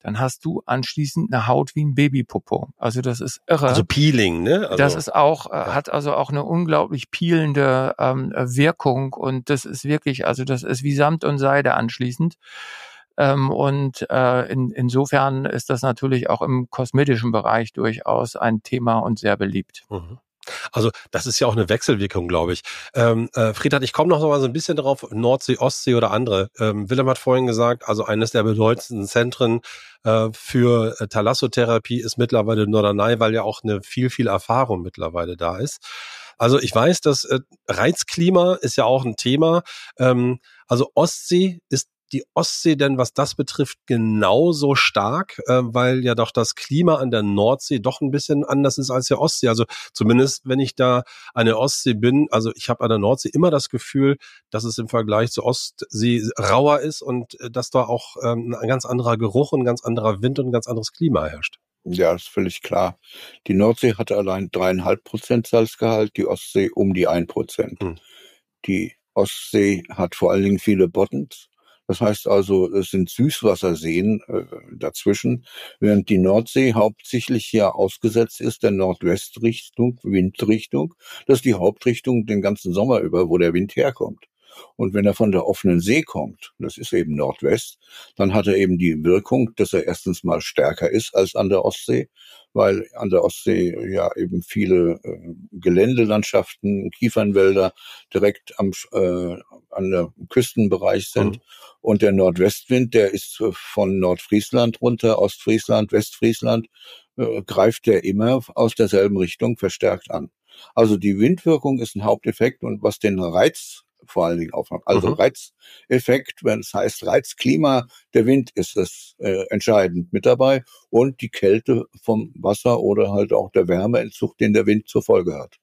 dann hast du anschließend eine Haut wie ein Babypopo. Also das ist irre. Also Peeling, ne? Also, das ist auch, äh, ja. hat also auch eine unglaublich peelende ähm, Wirkung und das ist wirklich, also das ist wie Samt und Seide anschließend. Ähm, und äh, in, insofern ist das natürlich auch im kosmetischen Bereich durchaus ein Thema und sehr beliebt. Mhm. Also das ist ja auch eine Wechselwirkung, glaube ich. Ähm, äh, Friedrich, ich komme noch mal so ein bisschen drauf, Nordsee, Ostsee oder andere. Ähm, Willem hat vorhin gesagt, also eines der bedeutendsten Zentren äh, für äh, Thalassotherapie ist mittlerweile Norderney, weil ja auch eine viel, viel Erfahrung mittlerweile da ist. Also ich weiß, dass äh, Reizklima ist ja auch ein Thema. Ähm, also Ostsee ist die Ostsee denn, was das betrifft, genauso stark, äh, weil ja doch das Klima an der Nordsee doch ein bisschen anders ist als der Ostsee. Also zumindest, wenn ich da an der Ostsee bin, also ich habe an der Nordsee immer das Gefühl, dass es im Vergleich zur Ostsee rauer ist und äh, dass da auch ähm, ein ganz anderer Geruch, ein ganz anderer Wind und ein ganz anderes Klima herrscht. Ja, ist völlig klar. Die Nordsee hatte allein dreieinhalb Prozent Salzgehalt, die Ostsee um die ein Prozent. Hm. Die Ostsee hat vor allen Dingen viele Bottoms. Das heißt also, es sind Süßwasserseen äh, dazwischen, während die Nordsee hauptsächlich ja ausgesetzt ist der Nordwestrichtung, Windrichtung. Das ist die Hauptrichtung den ganzen Sommer über, wo der Wind herkommt. Und wenn er von der offenen See kommt, das ist eben Nordwest, dann hat er eben die Wirkung, dass er erstens mal stärker ist als an der Ostsee, weil an der Ostsee ja eben viele äh, Geländelandschaften, Kiefernwälder direkt am äh, an der Küstenbereich sind. Mhm. Und der Nordwestwind, der ist von Nordfriesland runter, Ostfriesland, Westfriesland, äh, greift der immer aus derselben Richtung verstärkt an. Also die Windwirkung ist ein Haupteffekt und was den Reiz vor allen Dingen aufmacht. Also mhm. Reizeffekt, wenn es heißt Reizklima, der Wind ist es äh, entscheidend mit dabei und die Kälte vom Wasser oder halt auch der Wärmeentzug, den der Wind zur Folge hat.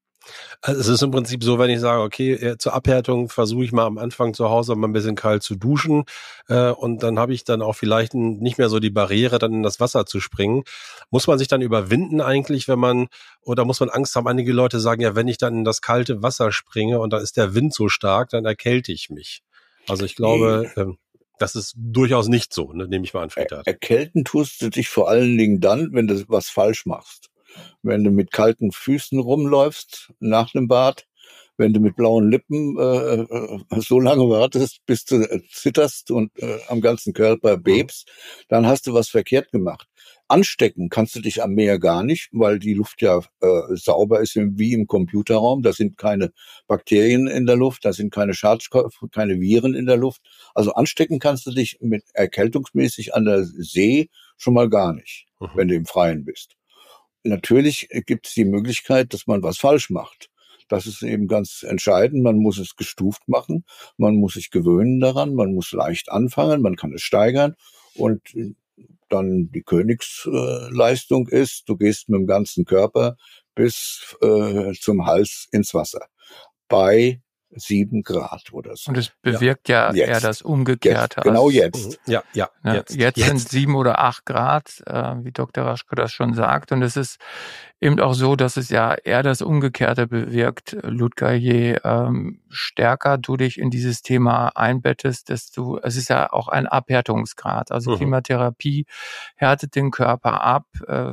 Also es ist im Prinzip so, wenn ich sage, okay, zur Abhärtung versuche ich mal am Anfang zu Hause mal ein bisschen kalt zu duschen äh, und dann habe ich dann auch vielleicht nicht mehr so die Barriere, dann in das Wasser zu springen. Muss man sich dann überwinden eigentlich, wenn man, oder muss man Angst haben? Einige Leute sagen ja, wenn ich dann in das kalte Wasser springe und da ist der Wind so stark, dann erkälte ich mich. Also ich glaube, äh, das ist durchaus nicht so, ne? Nehme ich mal an, Friedrich. Er- Erkälten tust du dich vor allen Dingen dann, wenn du was falsch machst. Wenn du mit kalten Füßen rumläufst nach dem Bad, wenn du mit blauen Lippen äh, so lange wartest, bis du äh, zitterst und äh, am ganzen Körper bebst, dann hast du was verkehrt gemacht. Anstecken kannst du dich am Meer gar nicht, weil die Luft ja äh, sauber ist wie im Computerraum. Da sind keine Bakterien in der Luft, da sind keine Schadstoffe, keine Viren in der Luft. Also anstecken kannst du dich mit erkältungsmäßig an der See schon mal gar nicht, mhm. wenn du im Freien bist. Natürlich gibt es die Möglichkeit, dass man was falsch macht. Das ist eben ganz entscheidend. Man muss es gestuft machen. Man muss sich gewöhnen daran. Man muss leicht anfangen. Man kann es steigern. Und dann die Königsleistung ist, du gehst mit dem ganzen Körper bis äh, zum Hals ins Wasser. Bei sieben Grad oder so. Und es bewirkt ja, ja eher das Umgekehrte. Jetzt, genau jetzt. Ja, ja. ja jetzt, jetzt, jetzt sind sieben oder acht Grad, äh, wie Doktor Raschke das schon sagt. Und es ist eben auch so, dass es ja eher das Umgekehrte bewirkt, Ludger, je ähm, stärker du dich in dieses Thema einbettest, desto, es ist ja auch ein Abhärtungsgrad. Also mhm. Klimatherapie härtet den Körper ab, äh,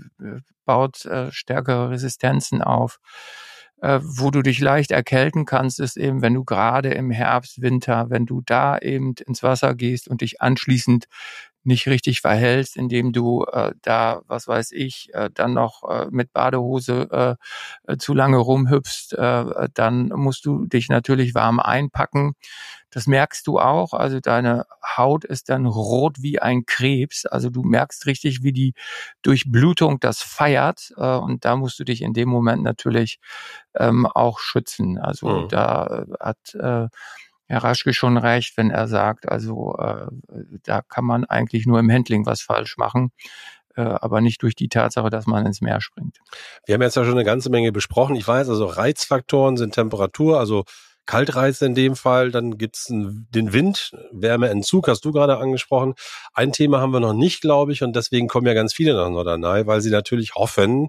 baut äh, stärkere Resistenzen auf. Äh, wo du dich leicht erkälten kannst, ist eben, wenn du gerade im Herbst, Winter, wenn du da eben ins Wasser gehst und dich anschließend nicht richtig verhältst, indem du äh, da, was weiß ich, äh, dann noch äh, mit Badehose äh, zu lange rumhüpfst, äh, dann musst du dich natürlich warm einpacken. Das merkst du auch, also deine Haut ist dann rot wie ein Krebs, also du merkst richtig, wie die Durchblutung das feiert äh, und da musst du dich in dem Moment natürlich ähm, auch schützen. Also mhm. da hat äh, Herr Raschke schon recht, wenn er sagt, also äh, da kann man eigentlich nur im Handling was falsch machen, äh, aber nicht durch die Tatsache, dass man ins Meer springt. Wir haben jetzt ja schon eine ganze Menge besprochen. Ich weiß, also Reizfaktoren sind Temperatur, also Kaltreiz in dem Fall, dann gibt's den Wind, Wärmeentzug, hast du gerade angesprochen. Ein Thema haben wir noch nicht, glaube ich, und deswegen kommen ja ganz viele nach Norderney, weil sie natürlich hoffen,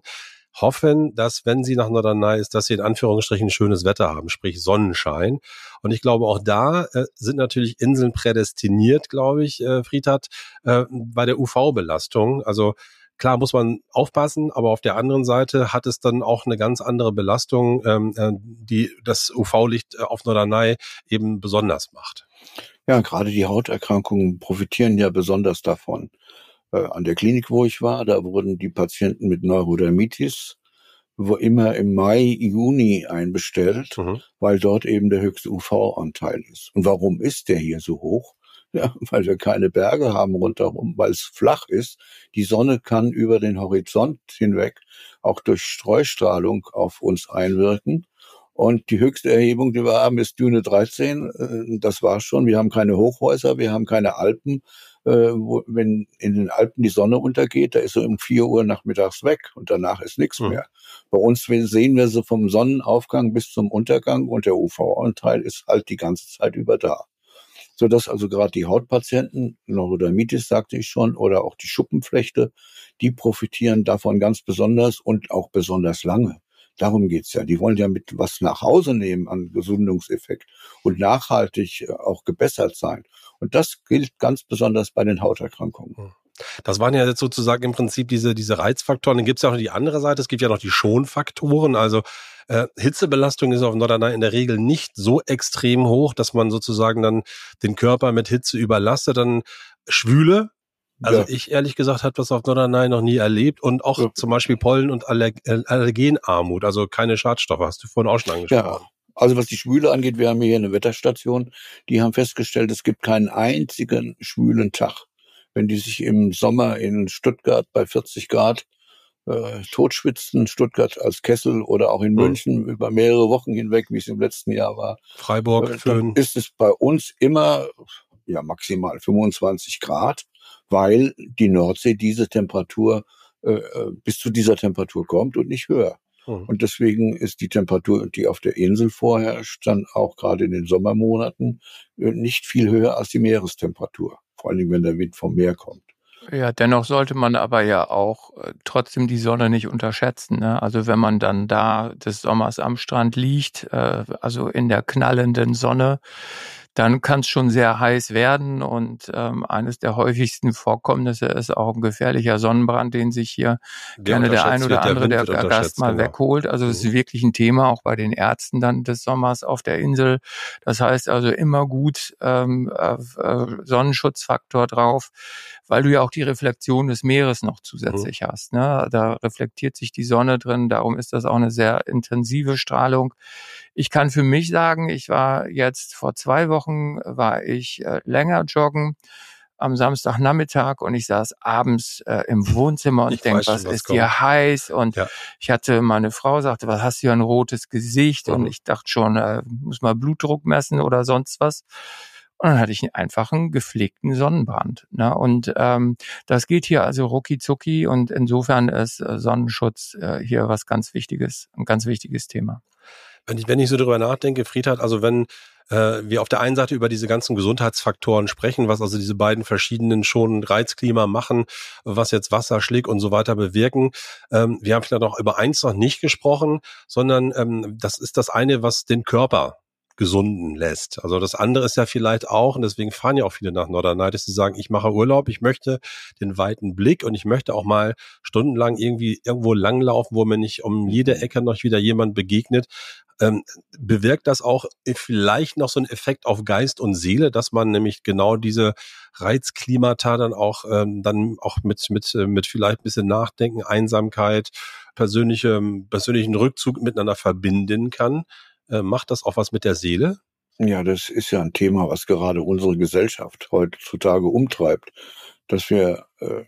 hoffen, dass, wenn sie nach Norderney ist, dass sie in Anführungsstrichen schönes Wetter haben, sprich Sonnenschein. Und ich glaube, auch da äh, sind natürlich Inseln prädestiniert, glaube ich, äh, Friedhardt, äh, bei der U V-Belastung. Also klar muss man aufpassen, aber auf der anderen Seite hat es dann auch eine ganz andere Belastung, ähm, äh, die das U V-Licht auf Norderney eben besonders macht. Ja, gerade die Hauterkrankungen profitieren ja besonders davon. Äh, an der Klinik, wo ich war, da wurden die Patienten mit Neurodermitis wo immer im Mai, Juni einbestellt, mhm. weil dort eben der höchste U V-Anteil ist. Und warum ist der hier so hoch? Ja, weil wir keine Berge haben rundherum, weil es flach ist. Die Sonne kann über den Horizont hinweg auch durch Streustrahlung auf uns einwirken. Und die höchste Erhebung, die wir haben, ist Düne dreizehn. Das war's schon. Wir haben keine Hochhäuser, wir haben keine Alpen. Wo, wenn in den Alpen die Sonne untergeht, da ist sie um vier Uhr nachmittags weg und danach ist nichts mhm. mehr. Bei uns sehen wir sie vom Sonnenaufgang bis zum Untergang und der U V-Anteil ist halt die ganze Zeit über da. Sodass also gerade die Hautpatienten, Neurodermitis sagte ich schon, oder auch die Schuppenflechte, die profitieren davon ganz besonders und auch besonders lange. Darum geht's ja. Die wollen ja mit was nach Hause nehmen an Gesundungseffekt und nachhaltig auch gebessert sein. Und das gilt ganz besonders bei den Hauterkrankungen. Das waren ja jetzt sozusagen im Prinzip diese diese Reizfaktoren. Dann gibt's ja auch noch die andere Seite. Es gibt ja noch die Schonfaktoren. Also äh, Hitzebelastung ist auf Norderney in der Regel nicht so extrem hoch, dass man sozusagen dann den Körper mit Hitze überlastet. Dann Schwüle. Also ja. ich ehrlich gesagt habe das auf Norderney noch nie erlebt und auch ja. zum Beispiel Pollen- und Aller- Allergenarmut, also keine Schadstoffe, hast du vorhin auch schon angesprochen. Ja, also was die Schwüle angeht, wir haben hier eine Wetterstation, die haben festgestellt, es gibt keinen einzigen schwülen Tag. Wenn die sich im Sommer in Stuttgart bei vierzig Grad äh, totschwitzen, Stuttgart als Kessel oder auch in mhm. München über mehrere Wochen hinweg, wie es im letzten Jahr war, Freiburg, äh, dann ist es bei uns immer ja maximal fünfundzwanzig Grad. Weil die Nordsee diese Temperatur äh, bis zu dieser Temperatur kommt und nicht höher. Mhm. Und deswegen ist die Temperatur, die auf der Insel vorherrscht, dann auch gerade in den Sommermonaten äh, nicht viel höher als die Meerestemperatur. Vor allen Dingen, wenn der Wind vom Meer kommt. Ja, dennoch sollte man aber ja auch äh, trotzdem die Sonne nicht unterschätzen. Ne? Also wenn man dann da des Sommers am Strand liegt, äh, also in der knallenden Sonne, dann kann es schon sehr heiß werden und ähm, eines der häufigsten Vorkommnisse ist auch ein gefährlicher Sonnenbrand, den sich hier der gerne der ein oder andere der, der Gast mal genau. wegholt. Also es ist wirklich ein Thema auch bei den Ärzten dann des Sommers auf der Insel. Das heißt also immer gut ähm, äh, Sonnenschutzfaktor drauf, weil du ja auch die Reflexion des Meeres noch zusätzlich mhm. hast. Ne? Da reflektiert sich die Sonne drin, darum ist das auch eine sehr intensive Strahlung. Ich kann für mich sagen, ich war jetzt vor zwei Wochen, war ich äh, länger joggen am Samstagnachmittag und ich saß abends äh, im Wohnzimmer und denke, was ist kommt. Hier heiß? Und ja. ich hatte, meine Frau sagte, was hast du hier ein rotes Gesicht? Mhm. Und ich dachte schon, äh, muss mal Blutdruck messen oder sonst was. Und dann hatte ich einfach einen gepflegten Sonnenbrand. Ne? Und ähm, das geht hier also rucki zucki und insofern ist äh, Sonnenschutz äh, hier was ganz Wichtiges, ein ganz wichtiges Thema. Wenn ich, wenn ich so drüber nachdenke, Friedhardt, also wenn äh, wir auf der einen Seite über diese ganzen Gesundheitsfaktoren sprechen, was also diese beiden verschiedenen schon Reizklima machen, was jetzt Wasser, Schlick und so weiter bewirken. Ähm, wir haben vielleicht noch über eins noch nicht gesprochen, sondern ähm, das ist das eine, was den Körper gesunden lässt. Also das andere ist ja vielleicht auch, und deswegen fahren ja auch viele nach Norderney, dass sie sagen, ich mache Urlaub, ich möchte den weiten Blick und ich möchte auch mal stundenlang irgendwie irgendwo langlaufen, wo mir nicht um jede Ecke noch wieder jemand begegnet. Ähm, bewirkt das auch vielleicht noch so einen Effekt auf Geist und Seele, dass man nämlich genau diese Reizklimata dann auch ähm, dann auch mit mit mit vielleicht ein bisschen Nachdenken, Einsamkeit, persönliche, persönlichen Rückzug miteinander verbinden kann? Äh, macht das auch was mit der Seele? Ja, das ist ja ein Thema, was gerade unsere Gesellschaft heutzutage umtreibt, dass wir äh,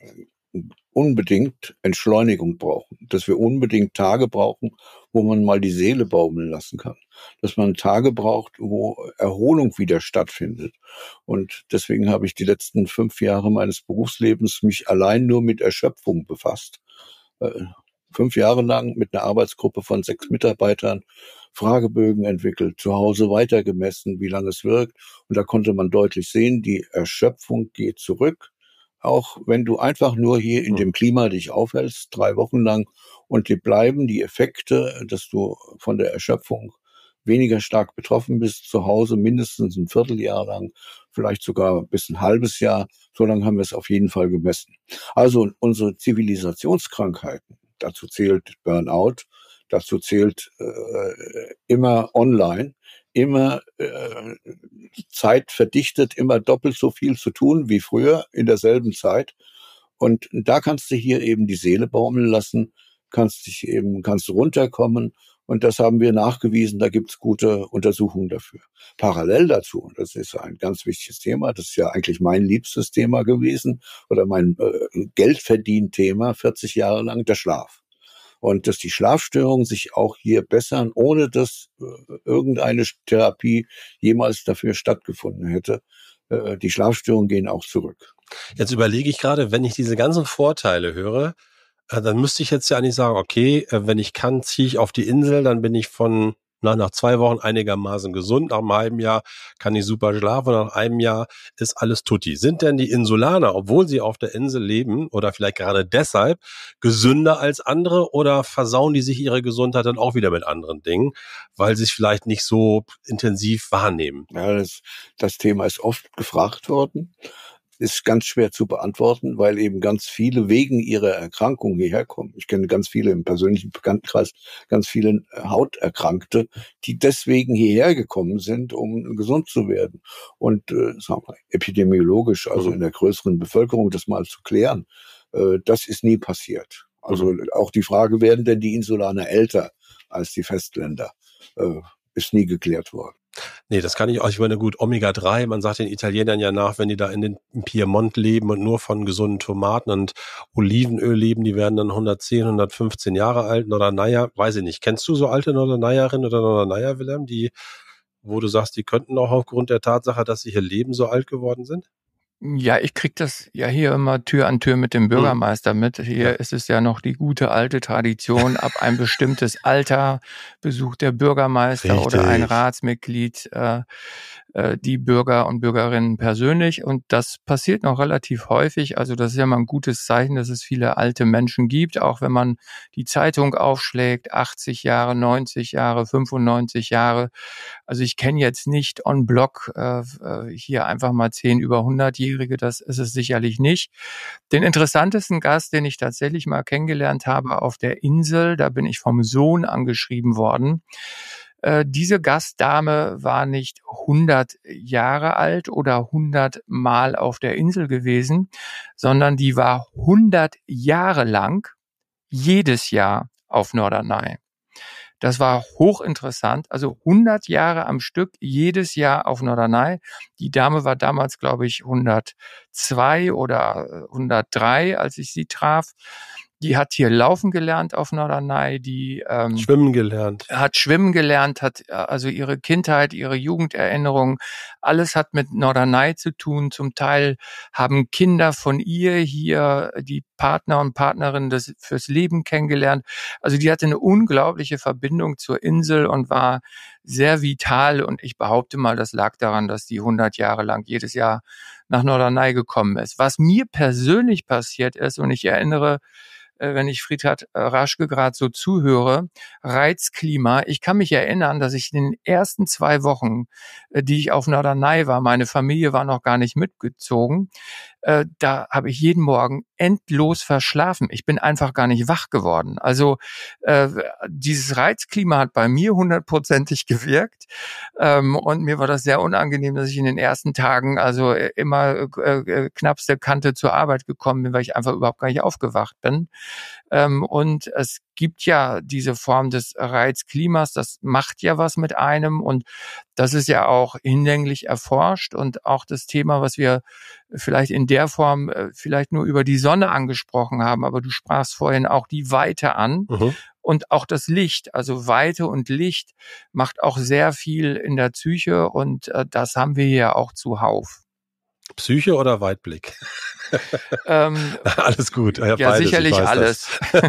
unbedingt Entschleunigung brauchen, dass wir unbedingt Tage brauchen, wo man mal die Seele baumeln lassen kann, dass man Tage braucht, wo Erholung wieder stattfindet. Und deswegen habe ich die letzten fünf Jahre meines Berufslebens mich allein nur mit Erschöpfung befasst. Äh, fünf Jahre lang mit einer Arbeitsgruppe von sechs Mitarbeitern Fragebögen entwickelt, zu Hause weitergemessen, wie lange es wirkt. Und da konnte man deutlich sehen, die Erschöpfung geht zurück. auch wenn du einfach nur hier in dem Klima dich aufhältst, drei Wochen lang, und die bleiben die Effekte, dass du von der Erschöpfung weniger stark betroffen bist, zu Hause mindestens ein Vierteljahr lang, vielleicht sogar bis ein halbes Jahr. So lange haben wir es auf jeden Fall gemessen. Also unsere Zivilisationskrankheiten, dazu zählt Burnout, dazu zählt äh, immer online, immer äh, Zeit verdichtet, immer doppelt so viel zu tun wie früher in derselben Zeit. Und da kannst du hier eben die Seele baumeln lassen, kannst dich eben, kannst du runterkommen. Und das haben wir nachgewiesen, da gibt's gute Untersuchungen dafür. Parallel dazu, und das ist ein ganz wichtiges Thema, das ist ja eigentlich mein liebstes Thema gewesen oder mein äh, Geldverdien-Thema vierzig Jahre lang, der Schlaf. Und dass die Schlafstörungen sich auch hier bessern, ohne dass äh, irgendeine Therapie jemals dafür stattgefunden hätte. Äh, die Schlafstörungen gehen auch zurück. Jetzt überlege ich gerade, wenn ich diese ganzen Vorteile höre, äh, dann müsste ich jetzt ja eigentlich sagen, okay, äh, wenn ich kann, ziehe ich auf die Insel, dann bin ich von na, nach zwei Wochen einigermaßen gesund, nach einem halben Jahr kann ich super schlafen, nach einem Jahr ist alles tutti. Sind denn die Insulaner, obwohl sie auf der Insel leben oder vielleicht gerade deshalb, gesünder als andere oder versauen die sich ihre Gesundheit dann auch wieder mit anderen Dingen, weil sie es vielleicht nicht so intensiv wahrnehmen? Ja, das, das Thema ist oft gefragt worden. Ist ganz schwer zu beantworten, weil eben ganz viele wegen ihrer Erkrankung hierher kommen. Ich kenne ganz viele im persönlichen Bekanntenkreis, ganz viele Hauterkrankte, die deswegen hierher gekommen sind, um gesund zu werden. Und äh, sagen wir, epidemiologisch, also in der größeren Bevölkerung, das mal zu klären, äh, das ist nie passiert. Also auch die Frage, werden denn die Insulaner älter als die Festländer, äh, ist nie geklärt worden. Nee, das kann ich auch. Ich meine, gut, Omega drei, man sagt den Italienern ja nach, wenn die da in den im Piemont leben und nur von gesunden Tomaten und Olivenöl leben, die werden dann hundertzehn, hundertfünfzehn Jahre alt. Norderney, weiß ich nicht. Kennst du so alte Norderneyerinnen oder Norderneyer, Wilhelm, die, wo du sagst, die könnten auch aufgrund der Tatsache, dass sie hier leben, so alt geworden sind? Ja, ich krieg das ja hier immer Tür an Tür mit dem Bürgermeister mit. Hier Ja. ist es ja noch die gute alte Tradition, ab ein bestimmtes Alter besucht der Bürgermeister Richtig. oder ein Ratsmitglied äh, äh, die Bürger und Bürgerinnen persönlich. Und das passiert noch relativ häufig. Also das ist ja mal ein gutes Zeichen, dass es viele alte Menschen gibt, auch wenn man die Zeitung aufschlägt, achtzig Jahre, neunzig Jahre, fünfundneunzig Jahre. Also ich kenne jetzt nicht on block äh, hier einfach mal zehn über hundertjährige, das ist es sicherlich nicht. Den interessantesten Gast, den ich tatsächlich mal kennengelernt habe auf der Insel, da bin ich vom Sohn angeschrieben worden. Äh, diese Gastdame war nicht hundert Jahre alt oder hundert Mal auf der Insel gewesen, sondern die war hundert Jahre lang jedes Jahr auf Norderney. Das war hochinteressant, also hundert Jahre am Stück, jedes Jahr auf Norderney. Die Dame war damals, glaube ich, hundertzwei oder hundertdrei, als ich sie traf. Die hat hier laufen gelernt auf Norderney, die ähm, Schwimmen gelernt. hat schwimmen gelernt, hat also ihre Kindheit, ihre Jugenderinnerungen, alles hat mit Norderney zu tun. Zum Teil haben Kinder von ihr hier die Partner und Partnerinnen des, fürs Leben kennengelernt. Also die hatte eine unglaubliche Verbindung zur Insel und war sehr vital. Und ich behaupte mal, das lag daran, dass die hundert Jahre lang jedes Jahr nach Norderney gekommen ist. Was mir persönlich passiert ist, und ich erinnere, wenn ich Friedhard Raschke gerade so zuhöre, Reizklima. Ich kann mich erinnern, dass ich in den ersten zwei Wochen, die ich auf Norderney war, meine Familie war noch gar nicht mitgezogen, äh, da habe ich jeden Morgen endlos verschlafen. Ich bin einfach gar nicht wach geworden. Also äh, dieses Reizklima hat bei mir hundertprozentig gewirkt ähm, und mir war das sehr unangenehm, dass ich in den ersten Tagen also immer äh, knappste Kante zur Arbeit gekommen bin, weil ich einfach überhaupt gar nicht aufgewacht bin. Ähm, und es gibt ja diese Form des Reizklimas, das macht ja was mit einem und das ist ja auch hinlänglich erforscht und auch das Thema, was wir vielleicht in der Form äh, vielleicht nur über die Sonne angesprochen haben, aber du sprachst vorhin auch die Weite an. Mhm. Und auch das Licht, also Weite und Licht macht auch sehr viel in der Psyche und äh, das haben wir ja auch zuhauf. Psyche oder Weitblick? Ähm, alles gut. Ja, ja beides, sicherlich alles.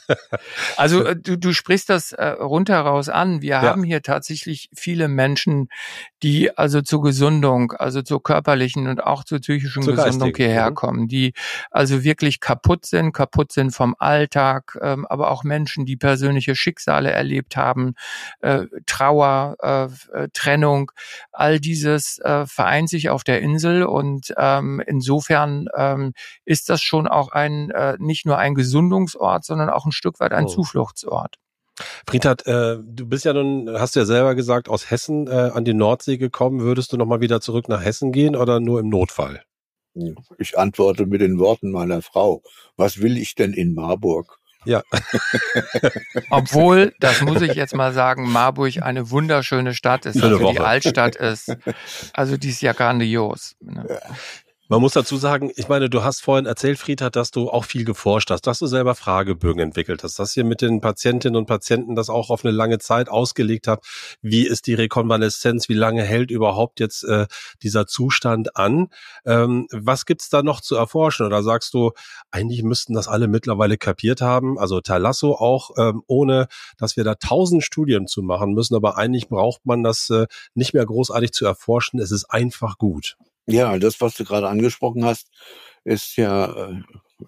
Also äh, du, du sprichst das äh, rundheraus an. Wir Ja. haben hier tatsächlich viele Menschen, die also zur Gesundung, also zur körperlichen und auch zur psychischen Zur Gesundung geistigen, hierher mhm. kommen, die also wirklich kaputt sind, kaputt sind vom Alltag, ähm, aber auch Menschen, die persönliche Schicksale erlebt haben, äh, Trauer, äh, äh, Trennung, all dieses äh, vereint sich auf der Insel und ähm, insofern ähm, ist das schon auch ein äh, nicht nur ein Gesundungsort, sondern auch ein Stück weit ein Oh. Zufluchtsort. Friedhard, äh, du bist ja nun, hast du ja selber gesagt, aus Hessen äh, an die Nordsee gekommen. Würdest du nochmal wieder zurück nach Hessen gehen oder nur im Notfall? Ich antworte mit den Worten meiner Frau. Was will ich denn in Marburg? Ja. Obwohl, das muss ich jetzt mal sagen, Marburg eine wunderschöne Stadt ist, Für eine also die Woche. Altstadt ist, also die ist ja grandios. Ne? Man muss dazu sagen, ich meine, du hast vorhin erzählt, Friedhard, dass du auch viel geforscht hast, dass du selber Fragebögen entwickelt hast, dass ihr mit den Patientinnen und Patienten das auch auf eine lange Zeit ausgelegt habt. Wie ist die Rekonvaleszenz? Wie lange hält überhaupt jetzt äh, dieser Zustand an? Ähm, was gibt's da noch zu erforschen? Oder sagst du, eigentlich müssten das alle mittlerweile kapiert haben, also Thalasso auch, ähm, ohne dass wir da tausend Studien zu machen müssen, aber eigentlich braucht man das äh, nicht mehr großartig zu erforschen. Es ist einfach gut. Ja, das, was du gerade angesprochen hast, ist ja äh,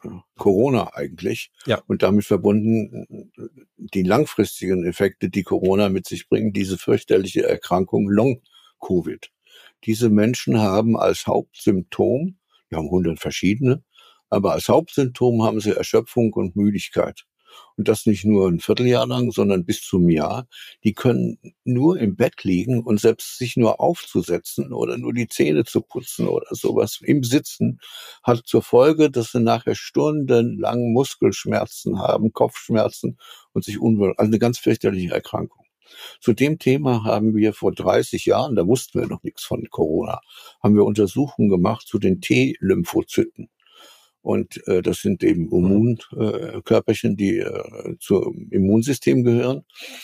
Corona eigentlich. Ja. Und damit verbunden die langfristigen Effekte, die Corona mit sich bringt, diese fürchterliche Erkrankung Long-Covid. Diese Menschen haben als Hauptsymptom, wir haben hundert verschiedene, aber als Hauptsymptom haben sie Erschöpfung und Müdigkeit. Und das nicht nur ein Vierteljahr lang, sondern bis zum Jahr. Die können nur im Bett liegen und selbst sich nur aufzusetzen oder nur die Zähne zu putzen oder sowas im Sitzen hat zur Folge, dass sie nachher stundenlang Muskelschmerzen haben, Kopfschmerzen und sich unwohl, also eine ganz fürchterliche Erkrankung. Zu dem Thema haben wir vor dreißig Jahren, da wussten wir noch nichts von Corona, haben wir Untersuchungen gemacht zu den T-Lymphozyten. Und äh, das sind eben Immunkörperchen, äh, die äh, zum Immunsystem gehören.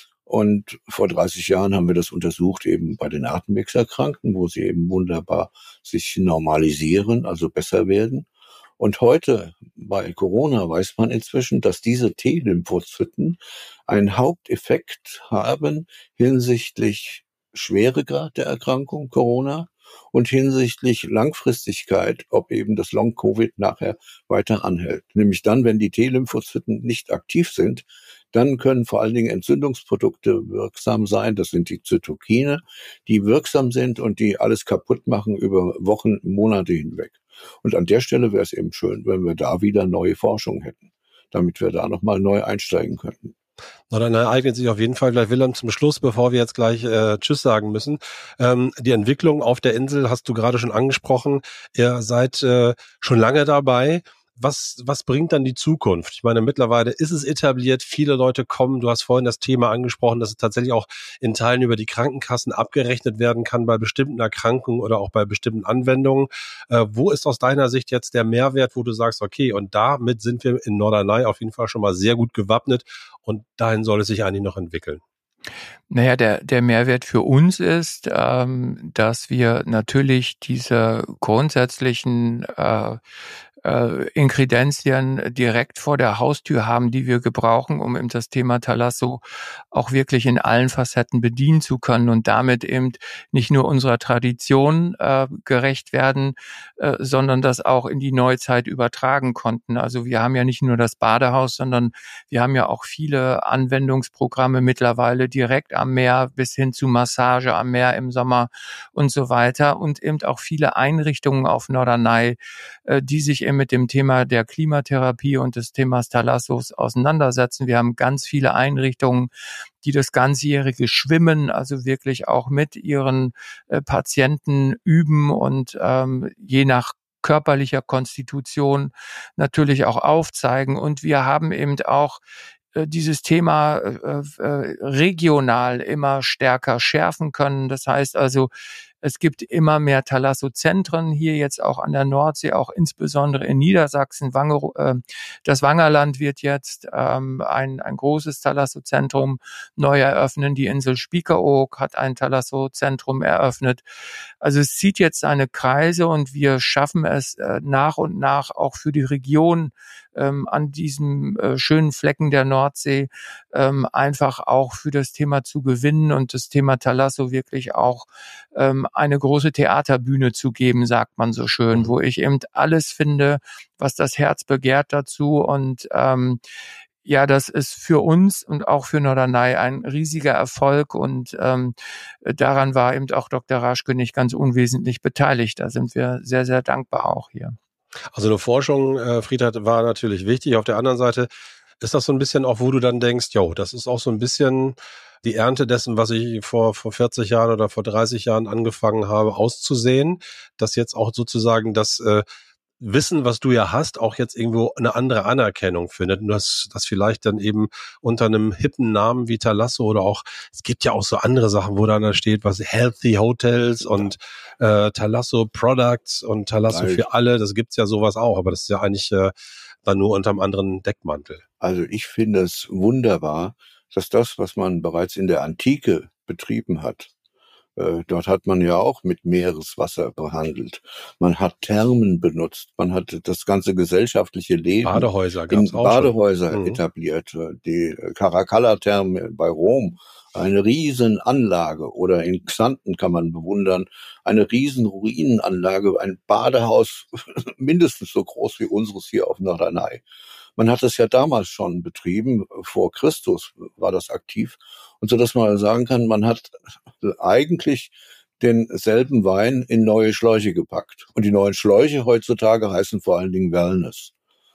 Und vor dreißig Jahren haben wir das untersucht eben bei den Atemwegserkrankten, wo sie eben wunderbar sich normalisieren, also besser werden. Und heute bei Corona weiß man inzwischen, dass diese T-Lymphozyten einen Haupteffekt haben hinsichtlich Schweregrad der Erkrankung Corona und hinsichtlich Langfristigkeit, ob eben das Long-Covid nachher weiter anhält. Nämlich dann, wenn die T-Lymphozyten nicht aktiv sind, dann können vor allen Dingen Entzündungsprodukte wirksam sein. Das sind die Zytokine, die wirksam sind und die alles kaputt machen über Wochen, Monate hinweg. Und an der Stelle wäre es eben schön, wenn wir da wieder neue Forschung hätten, damit wir da nochmal neu einsteigen könnten. Na, dann ereignet sich auf jeden Fall gleich, Wilhelm, zum Schluss, bevor wir jetzt gleich äh, Tschüss sagen müssen. Ähm, die Entwicklung auf der Insel hast du gerade schon angesprochen. Ihr seid äh, schon lange dabei. Was, was bringt dann die Zukunft? Ich meine, mittlerweile ist es etabliert, viele Leute kommen, du hast vorhin das Thema angesprochen, dass es tatsächlich auch in Teilen über die Krankenkassen abgerechnet werden kann bei bestimmten Erkrankungen oder auch bei bestimmten Anwendungen. Äh, wo ist aus deiner Sicht jetzt der Mehrwert, wo du sagst, okay, und damit sind wir in Norderney auf jeden Fall schon mal sehr gut gewappnet und dahin soll es sich eigentlich noch entwickeln? Naja, der, der Mehrwert für uns ist, ähm, dass wir natürlich diese grundsätzlichen äh, äh, Inkredenzien direkt vor der Haustür haben, die wir gebrauchen, um eben das Thema Thalasso auch wirklich in allen Facetten bedienen zu können und damit eben nicht nur unserer Tradition äh, gerecht werden, äh, sondern das auch in die Neuzeit übertragen konnten. Also wir haben ja nicht nur das Badehaus, sondern wir haben ja auch viele Anwendungsprogramme mittlerweile direkt am Meer bis hin zu Massage am Meer im Sommer und so weiter und eben auch viele Einrichtungen auf Norderney, äh, die sich eben mit dem Thema der Klimatherapie und des Themas Thalassos auseinandersetzen. Wir haben ganz viele Einrichtungen, die das ganzjährige Schwimmen, also wirklich auch mit ihren äh, Patienten üben und ähm, je nach körperlicher Konstitution natürlich auch aufzeigen. Und wir haben eben auch äh, dieses Thema äh, äh, regional immer stärker schärfen können. Das heißt also, es gibt immer mehr Thalasso-Zentren hier jetzt auch an der Nordsee, auch insbesondere in Niedersachsen. Wanger, äh, das Wangerland wird jetzt ähm, ein, ein großes Thalasso-Zentrum neu eröffnen. Die Insel Spiekeroog hat ein Thalasso-Zentrum eröffnet. Also es zieht jetzt seine Kreise und wir schaffen es äh, nach und nach auch für die Region ähm, an diesem äh, schönen Flecken der Nordsee ähm, einfach auch für das Thema zu gewinnen und das Thema Thalasso wirklich auch ähm, eine große Theaterbühne zu geben, sagt man so schön, wo ich eben alles finde, was das Herz begehrt dazu. Und ähm, ja, das ist für uns und auch für Norderney ein riesiger Erfolg, und ähm, daran war eben auch Doktor Raschke nicht ganz unwesentlich beteiligt. Da sind wir sehr, sehr dankbar auch hier. Also eine Forschung, äh, Friedrich, war natürlich wichtig. Auf der anderen Seite ist das so ein bisschen auch, wo du dann denkst, jo, das ist auch so ein bisschen die Ernte dessen, was ich vor, vor vierzig Jahren oder vor dreißig Jahren angefangen habe auszusehen, dass jetzt auch sozusagen das äh, Wissen, was du ja hast, auch jetzt irgendwo eine andere Anerkennung findet. Und das, das vielleicht dann eben unter einem hippen Namen wie Thalasso oder auch, es gibt ja auch so andere Sachen, wo dann da steht, was Healthy Hotels und äh, Thalasso Products und Thalasso Nein. für alle, das gibt's ja sowas auch, aber das ist ja eigentlich äh, dann nur unterm anderen Deckmantel. Also ich finde es wunderbar, dass das, was man bereits in der Antike betrieben hat, äh, dort hat man ja auch mit Meereswasser behandelt. Man hat Thermen benutzt. Man hat das ganze gesellschaftliche Leben Badehäuser in gab's auch Badehäuser schon. Mhm. etabliert. Die Caracalla-Therme bei Rom, eine riesen Anlage. Oder in Xanten kann man bewundern, eine riesen Ruinenanlage, ein Badehaus mindestens so groß wie unseres hier auf Norderney. Man hat es ja damals schon betrieben, vor Christus war das aktiv. Und so, dass man sagen kann, man hat eigentlich denselben Wein in neue Schläuche gepackt. Und die neuen Schläuche heutzutage heißen vor allen Dingen Wellness.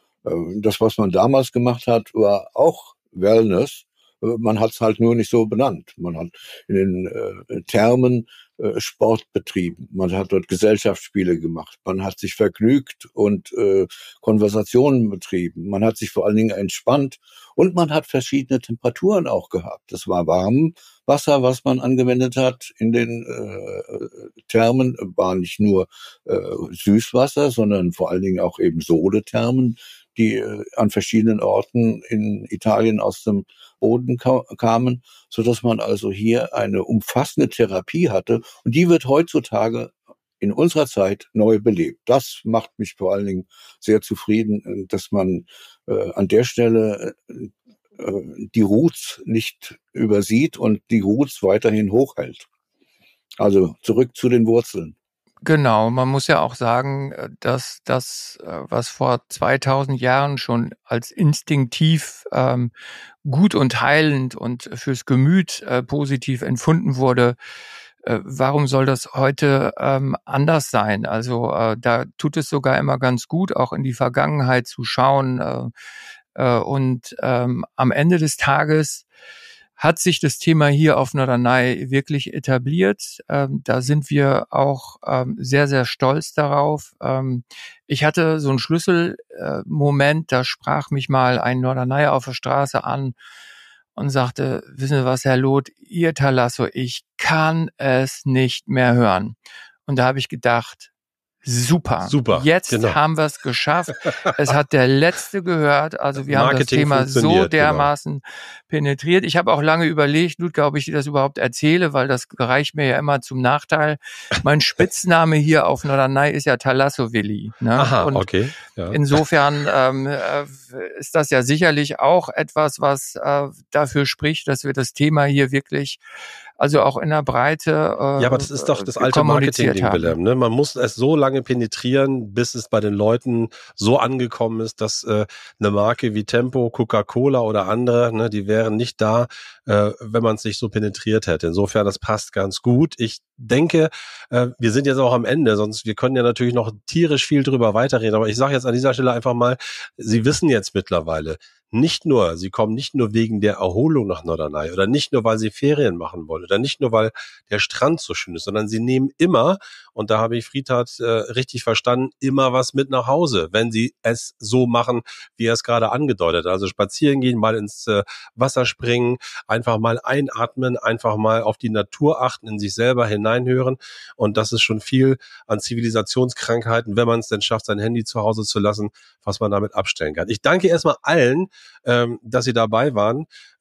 Das, was man damals gemacht hat, war auch Wellness. Man hat es halt nur nicht so benannt. Man hat in den äh, Thermen äh, Sport betrieben. Man hat dort Gesellschaftsspiele gemacht. Man hat sich vergnügt und äh, Konversationen betrieben. Man hat sich vor allen Dingen entspannt. Und man hat verschiedene Temperaturen auch gehabt. Das war warm Wasser, was man angewendet hat in den äh, Thermen, war nicht nur äh, Süßwasser, sondern vor allen Dingen auch eben Sodethermen, die äh, an verschiedenen Orten in Italien aus dem Boden ka- kamen, so dass man also hier eine umfassende Therapie hatte. Und die wird heutzutage in unserer Zeit neu belebt. Das macht mich vor allen Dingen sehr zufrieden, dass man äh, an der Stelle äh, die Roots nicht übersieht und die Roots weiterhin hochhält. Also zurück zu den Wurzeln. Genau, man muss ja auch sagen, dass das, was vor zweitausend Jahren schon als instinktiv ähm, gut und heilend und fürs Gemüt äh, positiv empfunden wurde, äh, warum soll das heute ähm, anders sein? Also äh, da tut es sogar immer ganz gut, auch in die Vergangenheit zu schauen. Äh, äh, und ähm, am Ende des Tages hat sich das Thema hier auf Norderney wirklich etabliert. Ähm, da sind wir auch ähm, sehr, sehr stolz darauf. Ähm, ich hatte so einen Schlüsselmoment, äh, da sprach mich mal ein Norderney auf der Straße an und sagte, wissen Sie was, Herr Loth, Ihr Thalasso, ich kann es nicht mehr hören. Und da habe ich gedacht, super. Super, Jetzt genau. haben wir es geschafft. Es hat der Letzte gehört. Also wir Marketing haben das Thema so funktioniert, dermaßen genau. penetriert. Ich habe auch lange überlegt, Ludger, ob ich dir das überhaupt erzähle, weil das gereicht mir ja immer zum Nachteil. Mein Spitzname hier auf Norderney ist ja Thalasso Willi. Ne? Aha, und okay. Ja. Insofern ähm, äh, ist das ja sicherlich auch etwas, was äh, dafür spricht, dass wir das Thema hier wirklich, also auch in der Breite äh, Ja, aber das ist doch das alte Marketing-Ding, Wilhelm. Ne? Man muss es so lange penetrieren, bis es bei den Leuten so angekommen ist, dass äh, eine Marke wie Tempo, Coca-Cola oder andere, ne, die wären nicht da, äh, wenn man es nicht so penetriert hätte. Insofern, das passt ganz gut. Ich denke, äh, wir sind jetzt auch am Ende, sonst wir können ja natürlich noch tierisch viel drüber weiterreden. Aber ich sage jetzt an dieser Stelle einfach mal, Sie wissen jetzt mittlerweile, nicht nur, Sie kommen nicht nur wegen der Erholung nach Norderney oder nicht nur, weil Sie Ferien machen wollen oder nicht nur, weil der Strand so schön ist, sondern Sie nehmen immer, und da habe ich Friedhard äh, richtig verstanden, immer was mit nach Hause, wenn Sie es so machen, wie er es gerade angedeutet hat. Also spazieren gehen, mal ins äh, Wasser springen, einfach mal einatmen, einfach mal auf die Natur achten, in sich selber hineinhören, und das ist schon viel an Zivilisationskrankheiten, wenn man es denn schafft, sein Handy zu Hause zu lassen, was man damit abstellen kann. Ich danke erstmal allen, ähm, dass Sie dabei waren.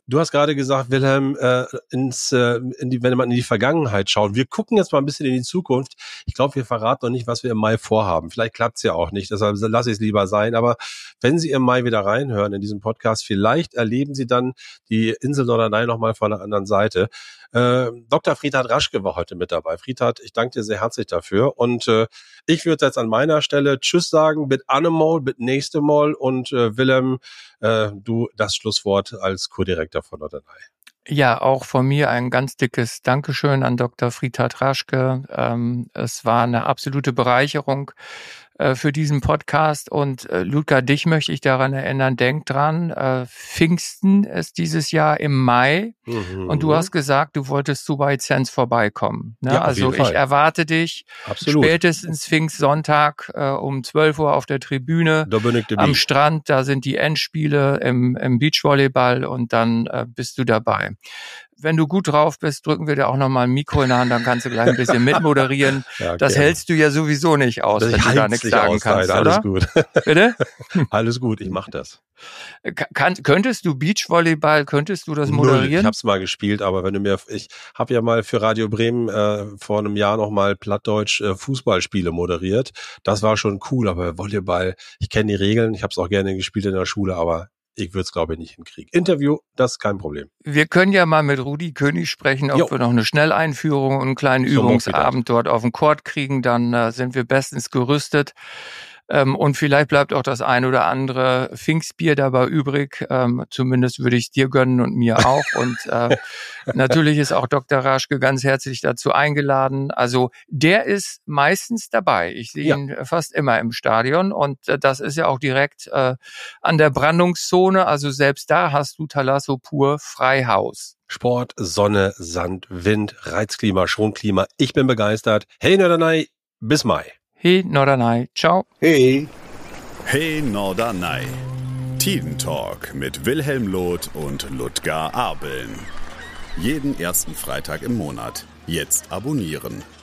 Du hast gerade gesagt, Wilhelm, äh, ins, äh, in die, wenn man in die Vergangenheit schaut. Wir gucken jetzt mal ein bisschen in die Zukunft. Ich glaube, wir verraten noch nicht, was wir im Mai vorhaben. Vielleicht klappt's ja auch nicht, deshalb lasse ich es lieber sein. Aber wenn Sie im Mai wieder reinhören in diesem Podcast, vielleicht erleben Sie dann die Insel Norderney nochmal von der anderen Seite. Äh, Doktor Friedhard Raschke war heute mit dabei. Friedhard, ich danke dir sehr herzlich dafür. Und äh, ich würde jetzt an meiner Stelle Tschüss sagen, mit Annemol, mit nächste Mal. Und äh, Wilhelm, äh, du das Schlusswort als Co-Direktor von Norderney. Ja, auch von mir ein ganz dickes Dankeschön an Doktor Friedhard Raschke. Ähm, es war eine absolute Bereicherung äh, für diesen Podcast. Und äh, Ludger, dich möchte ich daran erinnern, denk dran, äh, Pfingsten ist dieses Jahr im Mai. Mhm. Und du hast gesagt, du wolltest zu White Sands vorbeikommen. Ne? Ja, also ich erwarte dich Absolut. Spätestens Pfingstsonntag äh, um zwölf Uhr auf der Tribüne am Strand. Da sind die Endspiele im, im Beachvolleyball und dann äh, bist du dabei. Wenn du gut drauf bist, drücken wir dir auch nochmal ein Mikro in die Hand, dann kannst du gleich ein bisschen mitmoderieren. Ja, das hältst du ja sowieso nicht aus, das wenn du da nichts sagen aus, kannst, nein, oder? Alles gut. Bitte? Alles gut, ich mach das. Kann, könntest du Beachvolleyball, könntest du das moderieren? Null. Ich hab's mal gespielt, aber wenn du mir, ich habe ja mal für Radio Bremen äh, vor einem Jahr noch mal Plattdeutsch äh, Fußballspiele moderiert. Das war schon cool, aber Volleyball, ich kenne die Regeln, ich habe es auch gerne gespielt in der Schule, aber ich würde es, glaube ich, nicht hinkriegen. Interview, das ist kein Problem. Wir können ja mal mit Rudi König sprechen, ob jo. wir noch eine Schnelleinführung und einen kleinen so Übungsabend dort auf dem Court kriegen. Dann äh, sind wir bestens gerüstet. Ähm, und vielleicht bleibt auch das ein oder andere Pfingstbier dabei übrig. Ähm, zumindest würde ich es dir gönnen und mir auch. Und äh, natürlich ist auch Doktor Raschke ganz herzlich dazu eingeladen. Also der ist meistens dabei. Ich sehe ja. ihn fast immer im Stadion. Und äh, das ist ja auch direkt äh, an der Brandungszone. Also selbst da hast du Thalasso pur Freihaus. Sport, Sonne, Sand, Wind, Reizklima, Schonklima. Ich bin begeistert. Hey Norderney, bis Mai. Hey Norderney, ciao. Hey. Hey Norderney. Tiden Talk mit Wilhelm Loth und Ludger Abeln. Jeden ersten Freitag im Monat. Jetzt abonnieren.